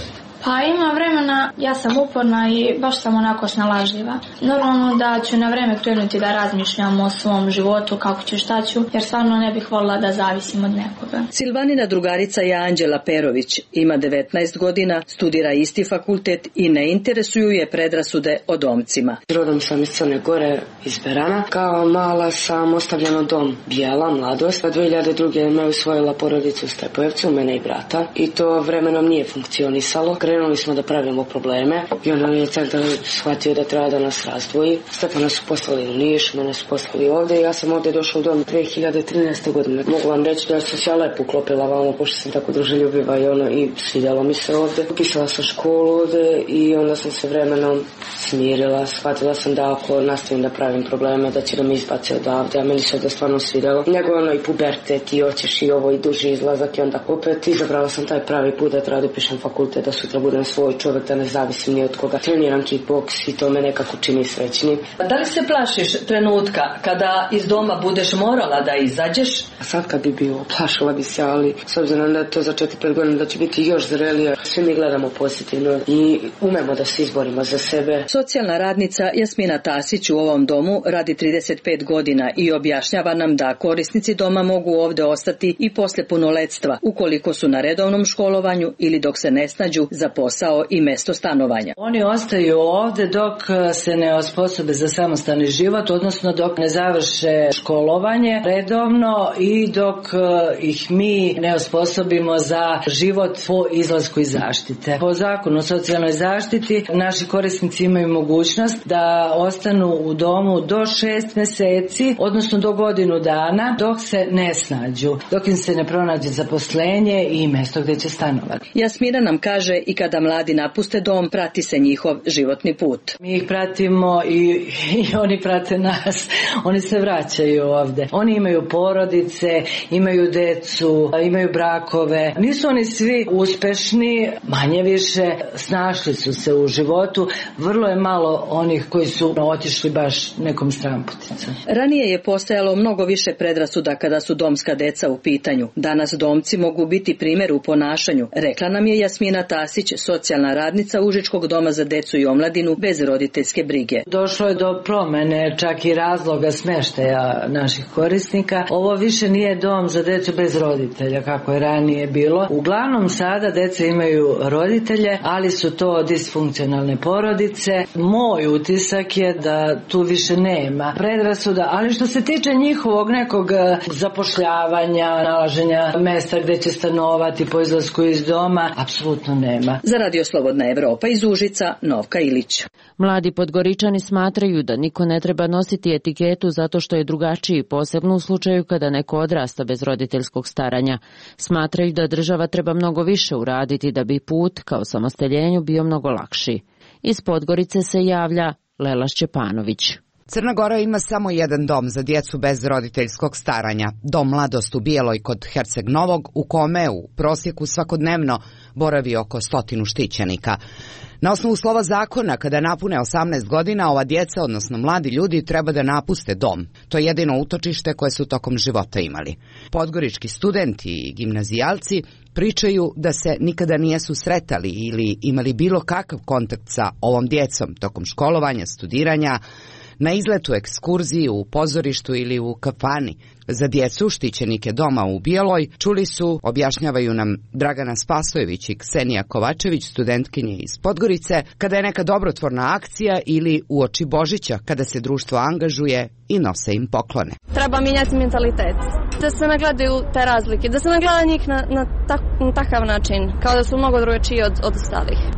Pa ima vremena, ja sam uporna i baš sam onako snalažljiva. Normalno da ću na vreme krenuti da razmišljam o svom životu, kako ću, šta ću, jer stvarno ne bih voljela da zavisim od nekoga. Silvanina drugarica je Anđela Perović. Ima 19 godina, studira isti fakultet i ne interesuju je predrasude o domcima. Rodom sam iz Crne Gore, iz Berana. Kao mala sam ostavljena u dom Bijela, mladost. 2002. me usvojila porodica u Stepojevcu, mene i brata. I to vremenom nije funkcionisalo. Krenuli smo da pravimo probleme i onda je centar shvatio da treba da nas razdvoji. Stepana su poslali u Niš, mene su poslali ovde i ja sam ovde došla u dom 2013. godine. Mogu vam reći da sam se ja lepo uklopila vamo, pošto sam tako druželjubiva i svidjelo mi se ovde. Upisala sam školu ovde i onda sam se vremenom smirila. Shvatila sam da ako nastavim da pravim probleme, da će da me izbace odavde, a meni se ovde stvarno svidjelo. Nego i pubertet i hoćeš i ovo i duži izlazak i onda opet izabrala sam taj pravi put da treba da upišem fakultet, da sutra budem svoj čovjek, da ne zavisim ni od koga. Treniram kickboks i to me nekako čini srećnim. Da li se plašiš trenutka kada iz doma budeš morala da izađeš? Sad kad bi bilo, plašila bi se, ali s obzirom da je to za 4-5 godina da će biti još zrelije, svi mi gledamo pozitivno i umemo da se izborimo za sebe. Socijalna radnica Jasmina Tasić u ovom domu radi 35 godina i objašnjava nam da korisnici doma mogu ovde ostati i posle punoletstva, ukoliko su na redovnom školovanju ili dok se ne snađu za posao i mesto stanovanja. Oni ostaju ovde dok se ne osposobe za samostalni život, odnosno dok ne završe školovanje redovno i dok ih mi ne osposobimo za život po izlasku iz zaštite. Po zakonu o socijalnoj zaštiti naši korisnici imaju mogućnost da ostanu u domu do 6 mjeseci, odnosno do godinu dana, dok se ne snađu, dok im se ne pronađe zaposlenje i mesto gdje će stanovati. Jasmina nam kaže i kada mladi napuste dom, prati se njihov životni put. Mi ih pratimo i oni prate nas. Oni se vraćaju ovde. Oni imaju porodice, imaju decu, imaju brakove. Nisu oni svi uspešni, manje više snašli su se u životu. Vrlo je malo onih koji su otišli baš nekom stramputicom. Ranije je postojalo mnogo više predrasuda kada su domska deca u pitanju. Danas domci mogu biti primjer u ponašanju, rekla nam je Jasmina Tasić, socijalna radnica Užičkog doma za decu i omladinu bez roditeljske brige. Došlo je do promene čak i razloga smeštaja naših korisnika. Ovo više nije dom za decu bez roditelja kako je ranije bilo. Uglavnom sada deca imaju roditelje, ali su to disfunkcionalne porodice. Moj utisak je da tu više nema predrasuda, ali što se tiče njihovog nekog zapošljavanja, nalaženja mesta gde će stanovati po izlasku iz doma, apsolutno nema. Za Radio Slobodna Evropa iz Užica, Novka Ilić. Mladi Podgoričani smatraju da niko ne treba nositi etiketu zato što je drugačiji, posebno u slučaju kada neko odrasta bez roditeljskog staranja. Smatraju da država treba mnogo više uraditi da bi put ka osamostaljenju bio mnogo lakši. Iz Podgorice se javlja Lela Šćepanović. Crna Gora ima samo jedan dom za djecu bez roditeljskog staranja, dom Mladost u Bijeloj kod Herceg Novog, u kome u prosjeku svakodnevno boravi oko 100 štićenika. Na osnovu slova zakona, kada napune 18 godina, ova djeca, odnosno mladi ljudi, treba da napuste dom. To je jedino utočište koje su tokom života imali. Podgorički studenti i gimnazijalci pričaju da se nikada nijesu sretali ili imali bilo kakav kontakt sa ovom djecom tokom školovanja, studiranja, na izletu, ekskurziji, u pozorištu ili u kafani. Za djecu, štićenike doma u Bijeloj, čuli su, objašnjavaju nam Dragana Spasojević i Ksenija Kovačević, studentkinje iz Podgorice, kada je neka dobrotvorna akcija ili uoči Božića, kada se društvo angažuje i nose im poklone. Treba mijenjati mentalitet, da se nagledaju te razlike, da se nagleda njih na takav način, kao da su mnogo drugačiji od ostalih.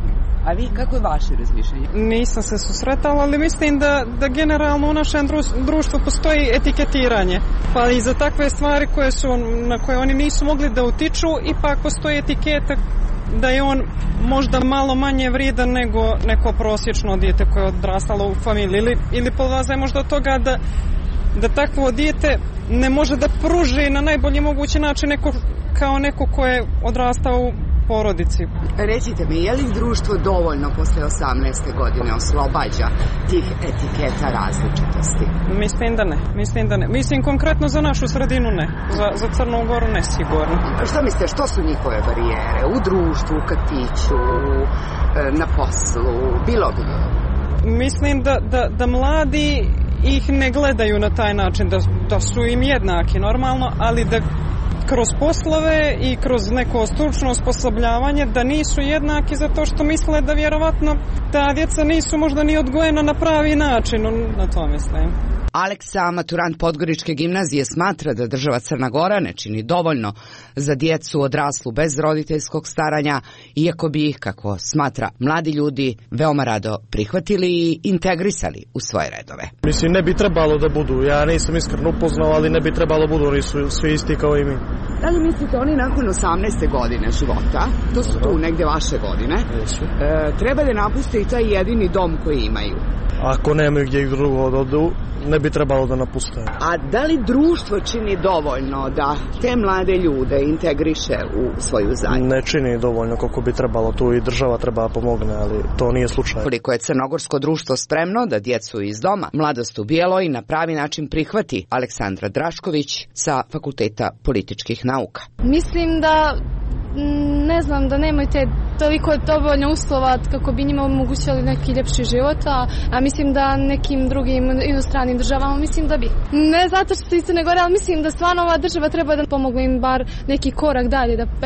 A vi, kako je vaše razmišljanje? Nisam se susretala, ali mislim da generalno u našem društvu postoji etiketiranje. Pa i za takve stvari na koje oni nisu mogli da utiču, ipak postoji etiketa da je on možda malo manje vrijedan nego neko prosječno dijete koje je odrastalo u familiji. Ili polaze možda od toga da takvo dijete ne može da pruži na najbolji mogući način kao neko ko je odrastao u porodici. Recite mi, je li društvo dovoljno posle 18. godine oslobađa tih etiketa različitosti? Mislim da ne. Mislim konkretno za našu sredinu ne. Za Crnu Goru ne sigurno. Što mislite, što su njihove barijere? U društvu, u kafiću, na poslu, bilo gdje? Mislim da mladi ih ne gledaju na taj način, da su im jednaki normalno, ali da kroz poslove i kroz neko stručno osposobljavanje da nisu jednaki zato što misle da vjerovatno ta djeca nisu možda ni odgojena na pravi način, na to mislim. Aleksa, maturant Podgoričke gimnazije, smatra da država Crna Gora ne čini dovoljno za djecu odraslu bez roditeljskog staranja, iako bi ih, kako smatra, mladi ljudi veoma rado prihvatili i integrisali u svoje redove. Mislim, ne bi trebalo da budu, ja nisam iskreno upoznao, ali ne bi trebalo budu, oni su svi isti kao i mi. Da li mislite oni nakon 18. godine života, to su tu negde vaše godine, treba da napuste i taj jedini dom koji imaju? Ako nemaju gdje ih drugo da odu, ne bi trebalo da napuste. A da li društvo čini dovoljno da te mlade ljude integriše u svoju zajednicu? Ne čini dovoljno koliko bi trebalo, tu i država treba pomogne, ali to nije slučaj. Koliko je crnogorsko društvo spremno da djecu iz doma Mladost u Bijeloj na pravi način prihvati? Aleksandra Drašković sa Fakulteta političkih nauka. Mislim da da nemaju toliko dovoljno uslova kako bi njima omogućili neki ljepši život, a mislim da nekim drugim inostranim državama mislim da bi. Ne zato što se isto ne gore, ali mislim da stvarno ova država treba da pomogne im bar neki korak dalje, da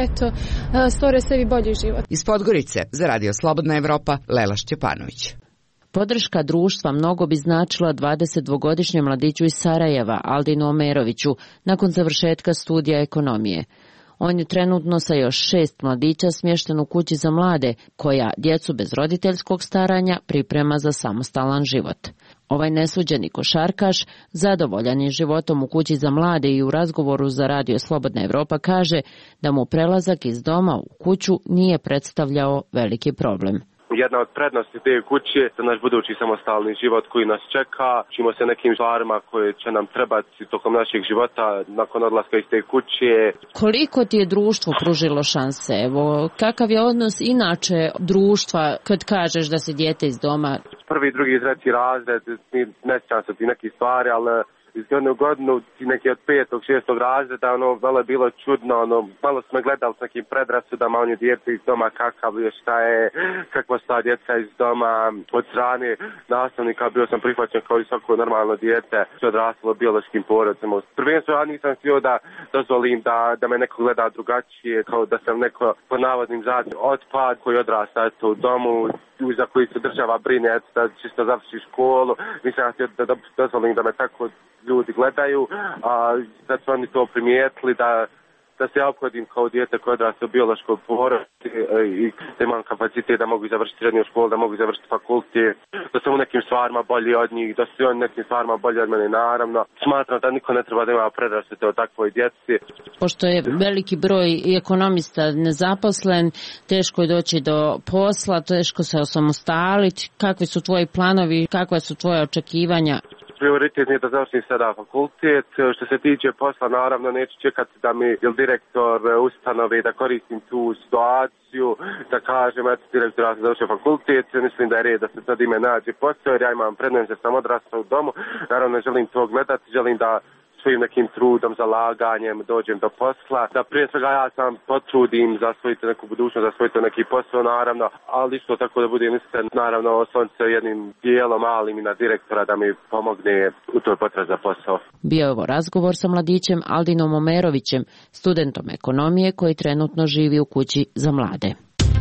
stvore sebi bolji život. Iz Podgorice za Radio Slobodna Evropa, Lela Šćepanović. Podrška društva mnogo bi značila 22-godišnjem mladiću iz Sarajeva, Aldinu Omeroviću, nakon završetka studija ekonomije. On je trenutno sa još 6 mladića smješten u kući za mlade, koja djecu bez roditeljskog staranja priprema za samostalan život. Ovaj nesuđeni košarkaš, zadovoljan je životom u kući za mlade i u razgovoru za Radio Slobodna Evropa kaže da mu prelazak iz doma u kuću nije predstavljao veliki problem. Jedna od prednosti te kuće je naš budući samostalni život koji nas čeka. Učimo se nekim stvarima koje će nam trebati tokom našeg života nakon odlaska iz te kuće. Koliko ti je društvo pružilo šanse? Evo, kakav je odnos inače društva kad kažeš da se dijete iz doma? Prvi, drugi, treći razred, ne sjećam se ti neki stvari, ali iz godine u godinu, neki od 5. 6. razreda, malo je bilo čudno, malo smo gledali s nekim predrasudama, on je dijete iz doma, kakav je, šta je, kakva sta djeca iz doma, od strane nastavnika bio sam prihvaćen kao i svako normalno dijete, što je odraslo biološkim porodcima. Prvenstveno ja nisam htio da dozvolim da me neko gleda drugačije, kao da sam neko pod navodnim zadnjim otpad koji odrasta u domu, za koji se država brine, da čisto završi školu. Nisam htio da dozvolim da me tako ljudi gledaju, a sad su oni to primijetili da se ja ophodim kao dijete koje odrasta u biološkoj porodici i da imam kapacitet da mogu završiti srednju školu, da mogu završiti fakultet, da sam u nekim stvarima bolji od njih, da su oni nekim stvarima bolji od mene, naravno. Smatram da niko ne treba da ima predrasude o takvoj djeci. Pošto je veliki broj i ekonomista nezaposlen, teško je doći do posla, teško se osamostaliti. Kakvi su tvoji planovi, kakva su tvoje očekivanja? Prioritet je da završim sada fakultet. Što se tiče posla, naravno neću čekati da mi direktor ustanove da koristim tu situaciju, da kažem, eto direktor, ja sam završio fakultet, mislim da je red da se sad ime nađe posao, jer ja imam prednost jer sam odrastao u domu. Naravno ne želim to gledati, želim da svojim nekim trudom, zalaganjem dođem do posla, da prije svega ja sam potrudim za svoju neku budućnost, za svoj neki posao naravno, ali isto tako da budem iskren, naravno osloniti se jednim dijelom malim i na direktora da mi pomogne u toj potrazi za posao. Bio je ovo razgovor sa mladićem Aldinom Omerovićem, studentom ekonomije koji trenutno živi u kući za mlade.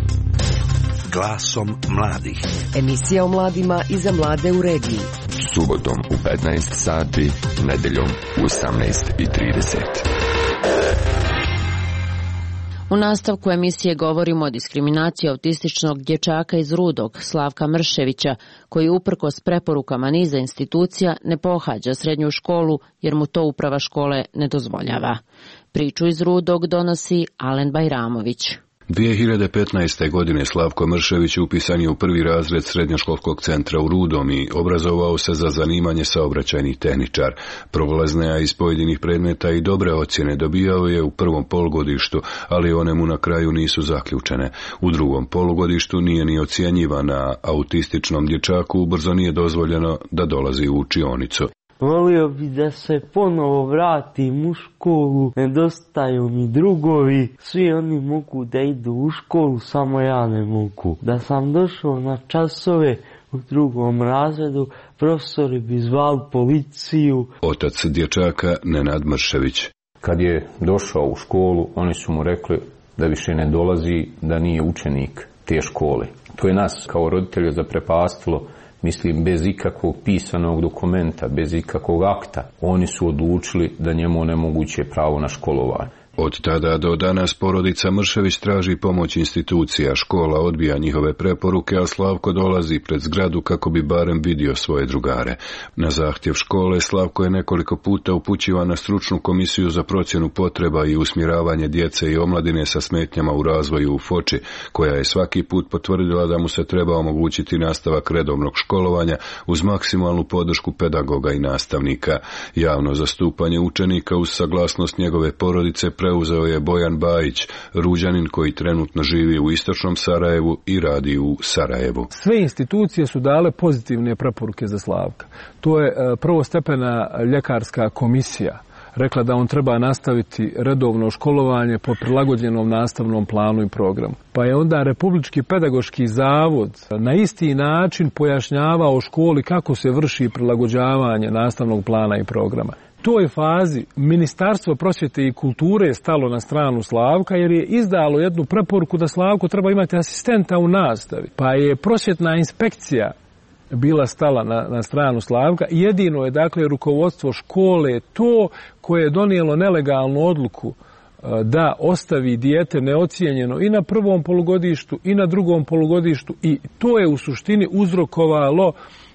Glasom mladih. Emisija o mladima i za mlade u regiji. Subotom u 15 sati, nedeljom u 18:30. U nastavku emisije govorimo o diskriminaciji autističnog dječaka iz Rudog, Slavka Mrševića, koji uprkos preporukama niza institucija ne pohađa srednju školu jer mu to uprava škole ne dozvoljava. Priču iz Rudog donosi Alen Bajramović. 2015. godine Slavko Mršević upisan je u prvi razred srednjoškolskog centra u Rudom i obrazovao se za zanimanje saobraćajni tehničar. Prolazne iz pojedinih predmeta i dobre ocjene dobijao je u prvom polugodištu, ali one mu na kraju nisu zaključene. U drugom polugodištu nije ni ocjenjivan, a autističnom dječaku ubrzo nije dozvoljeno da dolazi u učionicu. Volio bi da se ponovo vratim u školu, nedostaju mi drugovi, svi oni mogu da idu u školu, samo ja ne mogu. Da sam došao na časove u drugom razredu, profesori bi zvali policiju. Otac dječaka Nenad Mršević. Kad je došao u školu, oni su mu rekli da više ne dolazi, da nije učenik te škole. To je nas kao roditelja zaprepastilo. Mislim, bez ikakvog pisanog dokumenta, bez ikakvog akta, oni su odlučili da njemu onemoguće pravo na školovanje. Od tada do danas porodica Mršević traži pomoć institucija, škola odbija njihove preporuke, a Slavko dolazi pred zgradu kako bi barem vidio svoje drugare. Na zahtjev škole Slavko je nekoliko puta upućivan na stručnu komisiju za procjenu potreba i usmjeravanje djece i omladine sa smetnjama u razvoju u Foči, koja je svaki put potvrdila da mu se treba omogućiti nastavak redovnog školovanja uz maksimalnu podršku pedagoga i nastavnika. Javno zastupanje učenika uz saglasnost njegove porodice preuzeo je Bojan Bajić, Ruđanin koji trenutno živi u istočnom Sarajevu i radi u Sarajevu. Sve institucije su dale pozitivne preporuke za Slavka. To je prvostepena ljekarska komisija rekla da on treba nastaviti redovno školovanje po prilagođenom nastavnom planu i programu. Pa je onda Republički pedagoški zavod na isti način pojašnjavao školi kako se vrši prilagođavanje nastavnog plana i programa. U toj fazi Ministarstvo prosvjete i kulture je stalo na stranu Slavka jer je izdalo jednu preporuku da Slavko treba imati asistenta u nastavi. Pa je prosvjetna inspekcija bila stala na stranu Slavka. Jedino je dakle rukovodstvo škole to koje je donijelo nelegalnu odluku da ostavi dijete neocijenjeno i na prvom polugodištu i na drugom polugodištu i to je u suštini uzrokovalo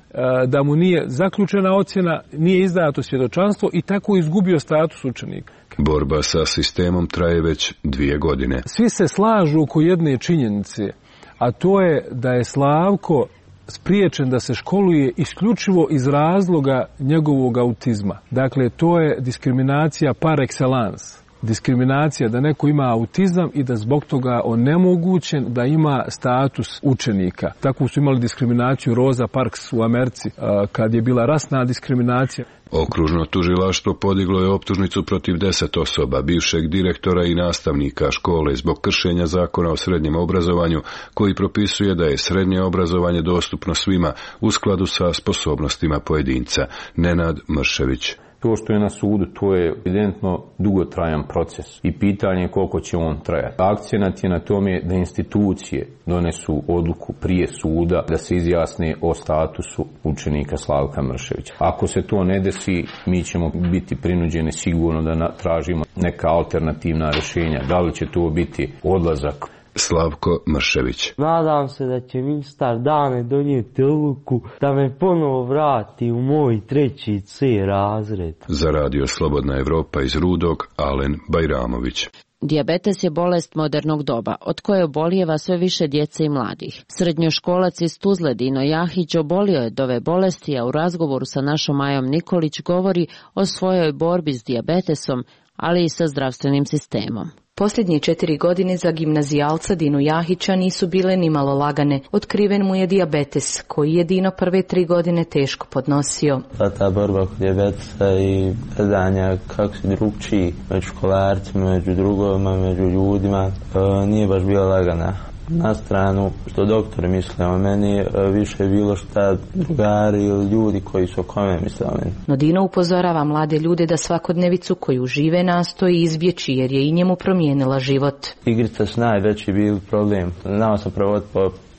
da mu nije zaključena ocjena, nije izdato svjedočanstvo i tako izgubio status učenika. Borba sa sistemom traje već 2 godine. Svi se slažu oko jedne činjenice, a to je da je Slavko spriječen da se školuje isključivo iz razloga njegovog autizma. Dakle, to je diskriminacija par excellence. Diskriminacija da neko ima autizam i da zbog toga onemogućen da ima status učenika. Tako su imali diskriminaciju Rosa Parks u Americi kad je bila rasna diskriminacija. Okružno tužilaštvo podiglo je optužnicu protiv 10 osoba, bivšeg direktora i nastavnika škole zbog kršenja zakona o srednjem obrazovanju koji propisuje da je srednje obrazovanje dostupno svima u skladu sa sposobnostima pojedinca. Nenad Mršević. To što je na sudu, to je evidentno dugotrajan proces i pitanje koliko će on trajati. Akcenat je na tome da institucije donesu odluku prije suda da se izjasne o statusu učenika Slavka Mrševića. Ako se to ne desi, mi ćemo biti prinuđeni sigurno da tražimo neka alternativna rješenja. Da li će to biti odlazak? Slavko Mršević. Nadam se da će ministar Dane donijeti odluku da me ponovo vrati u moj 3. C razred. Za Radio Slobodna Evropa iz Rudog, Alen Bajramović. Dijabetes je bolest modernog doba, od koje obolijeva sve više djece i mladih. Srednjoškolac iz Tuzle Dino Jahić obolio je od ove bolesti, a u razgovoru sa našom Majom Nikolić govori o svojoj borbi s dijabetesom, ali i sa zdravstvenim sistemom. Posljednje 4 godine za gimnazijalca Dinu Jahića nisu bile nimalo lagane. Otkriven mu je dijabetes, koji je Dino prve 3 godine teško podnosio. Ta borba kod dijabetesa i gledanja kako se drugčiji među školarcima, među drugovima, među ljudima, nije baš bila lagana. Na stranu što doktori misle o meni, više je bilo šta drugari ili ljudi koji su oko mene misle o meni. No Dino upozorava mlade ljude da svakodnevicu koju žive nastoji izbjeći jer je i njemu promijenila život. Igrice su najveći bili problem. Znao sam provoditi po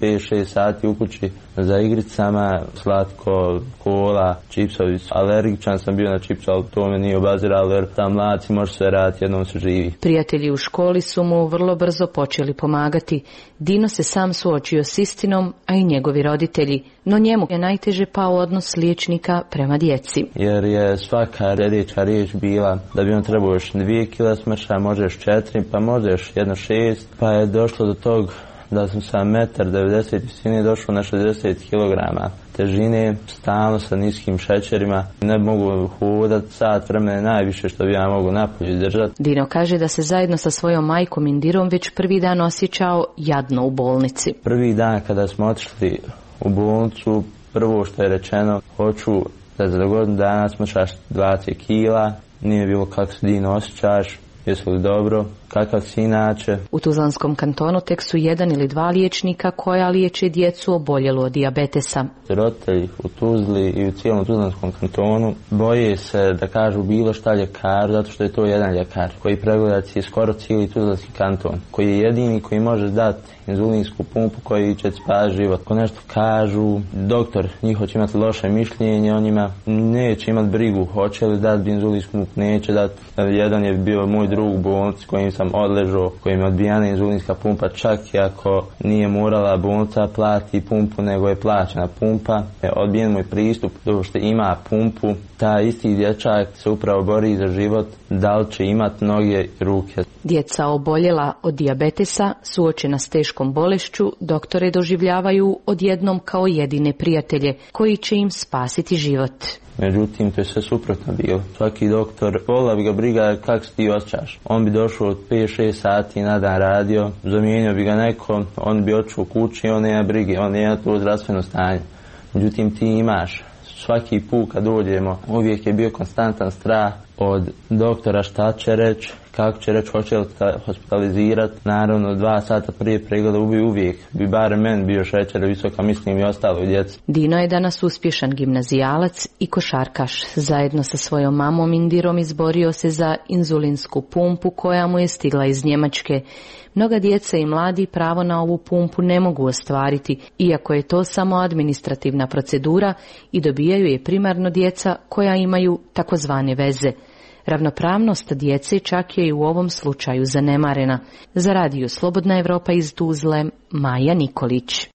5-6 sati u kući za igricama, slatko, kola, čipsovi. Alergičan sam bio na čips, ali to me nije obaziralo jer tam mladci može sve raditi, jednom se živi. Prijatelji u školi su mu vrlo brzo počeli pomagati. Dino se sam suočio s istinom, a i njegovi roditelji, no njemu je najteže pao odnos liječnika prema djeci. Jer je svaka sljedeća riječ bila da bi on trebao još 2 kila smrša, može još 4, pa može još 1,6, pa je došlo do tog da sam sa 1,90 m visine došao na 60 kg težine, stalno sa niskim šećerima, ne mogu hodati sat vremena, najviše što bi ja mogu napolju držati. Dino kaže da se zajedno sa svojom majkom Indirom već prvi dan osjećao jadno u bolnici. Prvi dan kada smo otišli u bolnicu, prvo što je rečeno, hoću da za godinu dana smršaš 20 kila, nije bilo kako se Dino osjećaš, jesu li dobro, kakav si inače. U Tuzlanskom kantonu tek su 1 ili 2 liječnika koja liječe djecu oboljelu od dijabetesa. Roditelji u Tuzli i u cijelom Tuzlanskom kantonu boje se da kažu bilo šta ljekaru, zato što je to jedan ljekar koji pregleda skoro cijeli Tuzlanski kanton, koji je jedini koji može dati inzulinsku pumpu koji će spasiti život. Ako nešto kažu, doktor njihov će imati loše mišljenje o njima, neće imati brigu, hoće li dati inzulinsku pumpu, neće dati. Jedan je bio moj drug u bolnici kojim sam odležao, kojim je odbijana inzulinska pumpa, čak i ako nije morala bolnica plati pumpu, nego je plaćena pumpa. Odbijen moj pristup, dok što ima pumpu, ta isti dječak se upravo bori za život, da li će imati noge i ruke. Djeca oboljela od dijabetesa, suočena s teškom bolešću, doktore doživljavaju odjednom kao jedine prijatelje koji će im spasiti život. Međutim, to je sve suprotno bilo. Svaki doktor, volila bi ga briga kako se ti osjećaš. On bi došao od 5-6 sati na dan radio, zamijenio bi ga neko, on bi otišao u kući, on nema brige, on nema to zdravstveno stanje. Međutim, ti imaš. Svaki put kad dođemo, uvijek je bio konstantan strah od doktora šta će reći, kako će reći, hoće li hospitalizirati. Naravno, 2 sata prije pregleda uvijek bi barem meni bio šećer visoka, mislim i ostalo djeci. Dino je danas uspješan gimnazijalac i košarkaš. Zajedno sa svojom mamom Indirom izborio se za inzulinsku pumpu koja mu je stigla iz Njemačke. Mnoga djeca i mladi pravo na ovu pumpu ne mogu ostvariti, iako je to samo administrativna procedura i dobijaju je primarno djeca koja imaju takozvane veze. Ravnopravnost djece čak je i u ovom slučaju zanemarena. Za radio Slobodna Evropa iz Tuzle, Maja Nikolić.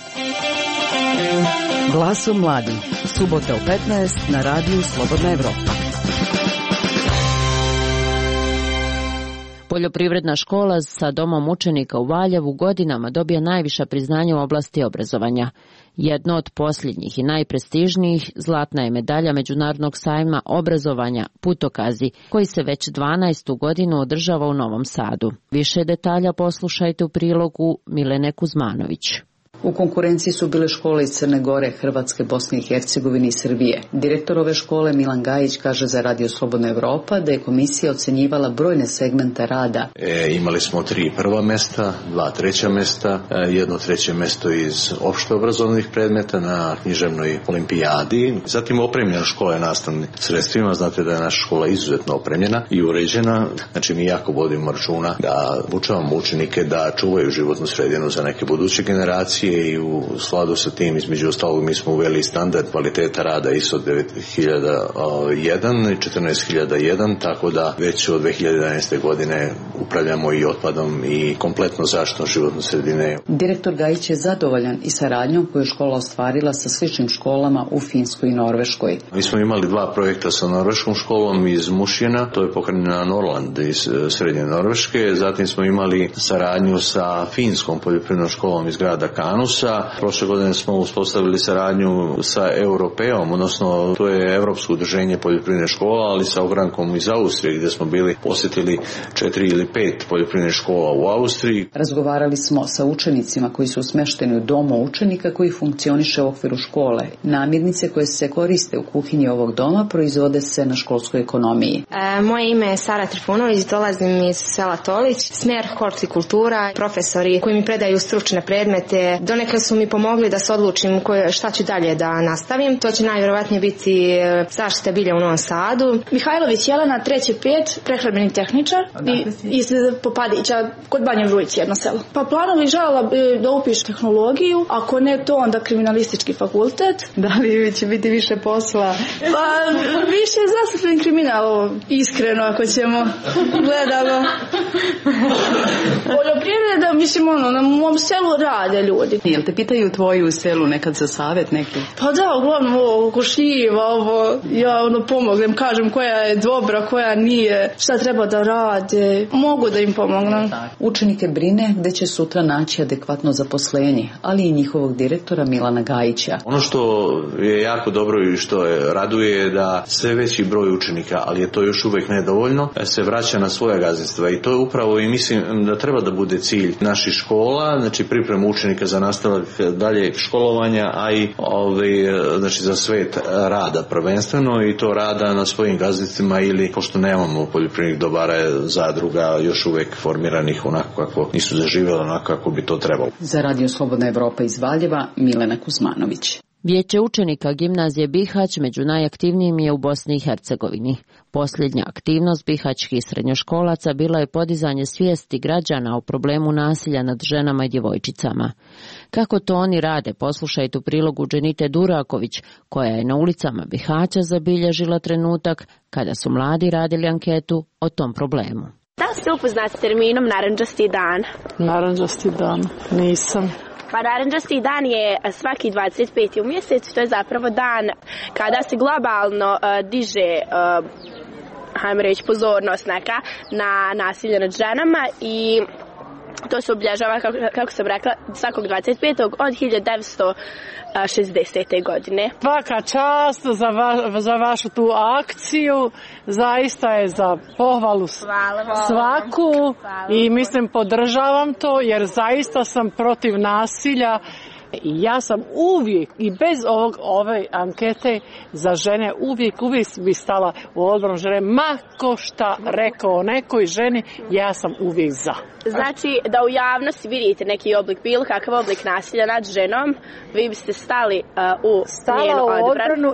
Glasom mladih, subota u 15 na radiju Slobodna Evropa. Poljoprivredna škola sa domom učenika u Valjevu godinama dobija najviša priznanja u oblasti obrazovanja. Jedno od posljednjih i najprestižnijih zlatna je medalja Međunarodnog sajma obrazovanja Putokazi, koji se već 12. godinu održava u Novom Sadu. Više detalja poslušajte u prilogu Milene Kuzmanović. U konkurenciji su bile škole iz Crne Gore, Hrvatske, Bosne i Hercegovine i Srbije. Direktor ove škole Milan Gajić kaže za Radio Slobodna Evropa da je komisija ocenjivala brojne segmente rada. Imali smo 3 prva mjesta, 2 treća mjesta, 1 treće mjesto iz opšteobrazovnih predmeta na književnoj olimpijadi. Zatim opremljena škola je nastavnim sredstvima. Znate da je naša škola izuzetno opremljena i uređena. Znači mi jako vodimo računa da obučavamo učenike da čuvaju životnu sredinu za neke buduće generacije. I u skladu sa tim, između ostalog, mi smo uveli standard kvaliteta rada ISO 9001 i 14001, tako da već od 2011. godine upravljamo i otpadom i kompletno zaštitom životne sredine. Direktor Gajić je zadovoljan i saradnjom koju je škola ostvarila sa sličnim školama u Finskoj i Norveškoj. Mi smo imali 2 projekta sa norveškom školom iz Mušjena, to je pokrenjena Norland iz srednje Norveške, zatim smo imali saradnju sa finskom poljoprivrednom školom iz grada Kanusa. Prošle godine smo uspostavili saradnju sa Europeom, odnosno to je Europsko udruženje poljoprivredne škola, ali sa ogrankom iz Austrije gdje smo bili posjetili 4 ili 5 poljoprivrednih škola u Austriji. Razgovarali smo sa učenicima koji su smješteni u domu učenika koji funkcioniše u okviru škole. Namirnice koje se koriste u kuhinji ovog doma proizvode se na školskoj ekonomiji. Moje ime je Sara Trifunović, dolazim iz sela Tolić, smjer hortikultura, profesori koji mi predaju stručne predmete, Donekle su mi pomogli da se odlučim šta ću dalje da nastavim. To će najvjerovatnije biti zaštita bilja u Novom Sadu. Mihajlović Jelena, 3.5, prehrambeni tehničar iz Popadića, kod Banje Vrujić, jedno selo. Pa planovi željela da upiš tehnologiju, ako ne to onda kriminalistički fakultet. Da li će biti više posla? Pa više zdravstveni kriminal, iskreno ako ćemo gledamo. Poljoprivreda, mislim na mom selu rade ljudi. Jel te pitaju tvoji u selu nekad za savjet neki? Pa da, uglavnom oko šljiva, ja pomognem, kažem koja je dobra, koja nije, šta treba da rade, mogu da im pomognem. Učenike brine gde će sutra naći adekvatno zaposlenje, ali i njihovog direktora Milana Gajića. Ono što je jako dobro i što je raduje je da sve veći broj učenika, ali je to još uvijek nedovoljno, se vraća na svoja gazdinstva i to je upravo i mislim da treba da bude cilj naših škola, znači pripremu učenika za nastavak dalje školovanja, a i znači za svet rada prvenstveno i to rada na svojim gazdinstvima ili pošto nemamo poljoprivrednih dobara zadruga još uvijek formiranih onako kako nisu zaživjeli, onako kako bi to trebalo. Za Radio Slobodna Evropa iz Valjeva, Milena Kuzmanović. Vijeće učenika gimnazije Bihać među najaktivnijim je u Bosni i Hercegovini. Posljednja aktivnost bihaćkih srednjoškolaca bila je podizanje svijesti građana o problemu nasilja nad ženama i djevojčicama. Kako to oni rade, poslušajte u prilogu Dženite Duraković, koja je na ulicama Bihaća zabilježila trenutak kada su mladi radili anketu o tom problemu. Da li ste upoznati s terminom narandžasti dan? Narandžasti dan, nisam. Pa narandžasti dan je svaki 25. u mjesecu, to je zapravo dan kada se globalno diže hajmo reći pozornost neka na nasilje nad ženama i to se obilježava, kako sam rekla, svakog 25. od 1960. godine. Svaka čast za vašu tu akciju, zaista je za pohvalu svaku i mislim podržavam to jer zaista sam protiv nasilja. I ja sam uvijek i bez ove ankete za žene uvijek bi stala u odbranu žene, ma ko šta rekao nekoj ženi, ja sam uvijek za. Znači da u javnosti vidite neki oblik, bilo kakav oblik nasilja nad ženom, vi biste stali u njenu odbranu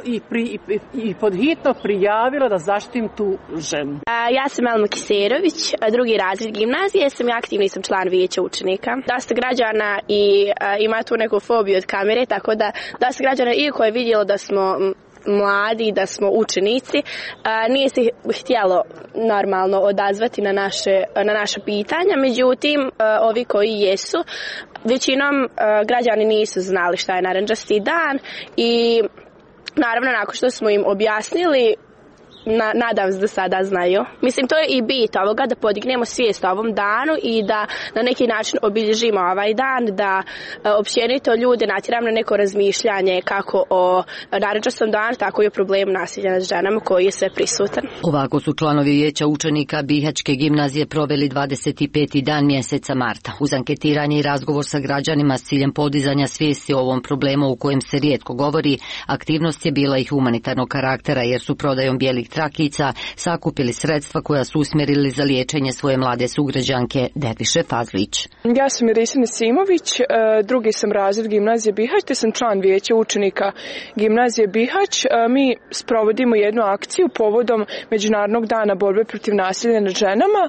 i podhitno prijavila da zaštitim tu ženu. Ja sam Elma Kiserović, drugi razred gimnazije, sam aktivni sam član vijeća učenika. Dosta građana ima tu neku fobiju od kamere, tako da dosta građana iako je vidjelo da smo mladi, da smo učenici, nije se htjelo normalno odazvati na naše pitanja, međutim ovi koji jesu, većinom građani nisu znali šta je narandžasti dan i naravno nakon što smo im objasnili, nadam se da sada znaju. Mislim, to je i bit ovoga, da podignemo svijest o ovom danu i da na neki način obilježimo ovaj dan, da općenito ljude natjeramo na neko razmišljanje kako o narandžastom danu, tako i o problemu nasilja nad ženama koji je sve prisutan. Ovako su članovi vijeća učenika Bihaćke gimnazije proveli 25. dan mjeseca marta. Uz anketiranje i razgovor sa građanima s ciljem podizanja svijesti o ovom problemu u kojem se rijetko govori, aktivnost je bila i humanitarnog karaktera jer su prodajom bijelih trakica sakupili sredstva koja su usmjerili za liječenje svoje mlade sugrađanke Derviše Fazlić. Ja sam Irisina Simović, drugi sam razred gimnazije Bihać, te sam član vijeća učenika gimnazije Bihać. Mi sprovodimo jednu akciju povodom Međunarodnog dana borbe protiv nasilja nad ženama.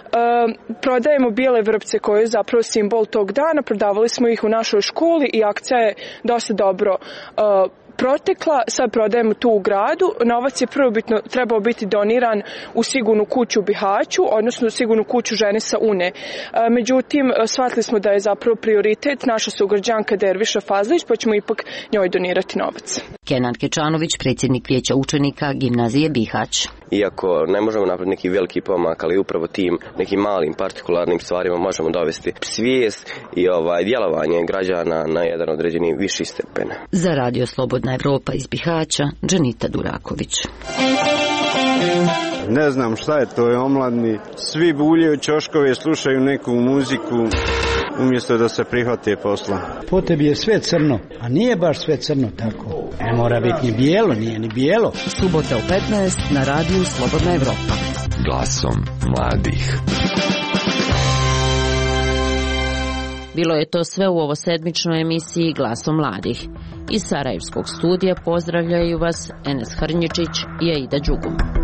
Prodajemo bijele vrpce koje je zapravo simbol tog dana, prodavali smo ih u našoj školi i akcija je dosta dobro protekla, sad prodajemo tu u gradu. Novac je prvobitno trebao biti doniran u sigurnu kuću u Bihaću, odnosno u sigurnu kuću žene sa Une. Međutim, shvatili smo da je zapravo prioritet naša sugrađanka Derviša Fazlić, pa ćemo ipak njoj donirati novac. Kenan Kečanović, predsjednik vijeća učenika gimnazije Bihać. Iako ne možemo napraviti neki veliki pomak, ali upravo tim nekim malim partikularnim stvarima možemo dovesti svijest i djelovanje građana na jedan određeni viši stepen. Za Radio Slobodna Evropa iz Bihaća, Dženita Duraković. Ne znam šta je, to je omladni. Svi buljaju ćoškove, slušaju neku muziku umjesto da se prihvate posla. Po tebi je sve crno, a nije baš sve crno tako. Ne mora biti ni bijelo, nije ni bijelo. Subota u 15 na Radiju Slobodna Evropa. Glasom mladih. Bilo je to sve u ovosedmičnoj emisiji Glasom mladih. Iz Sarajevskog studija pozdravljaju vas Enes Hrnjičić i Aida Đugum.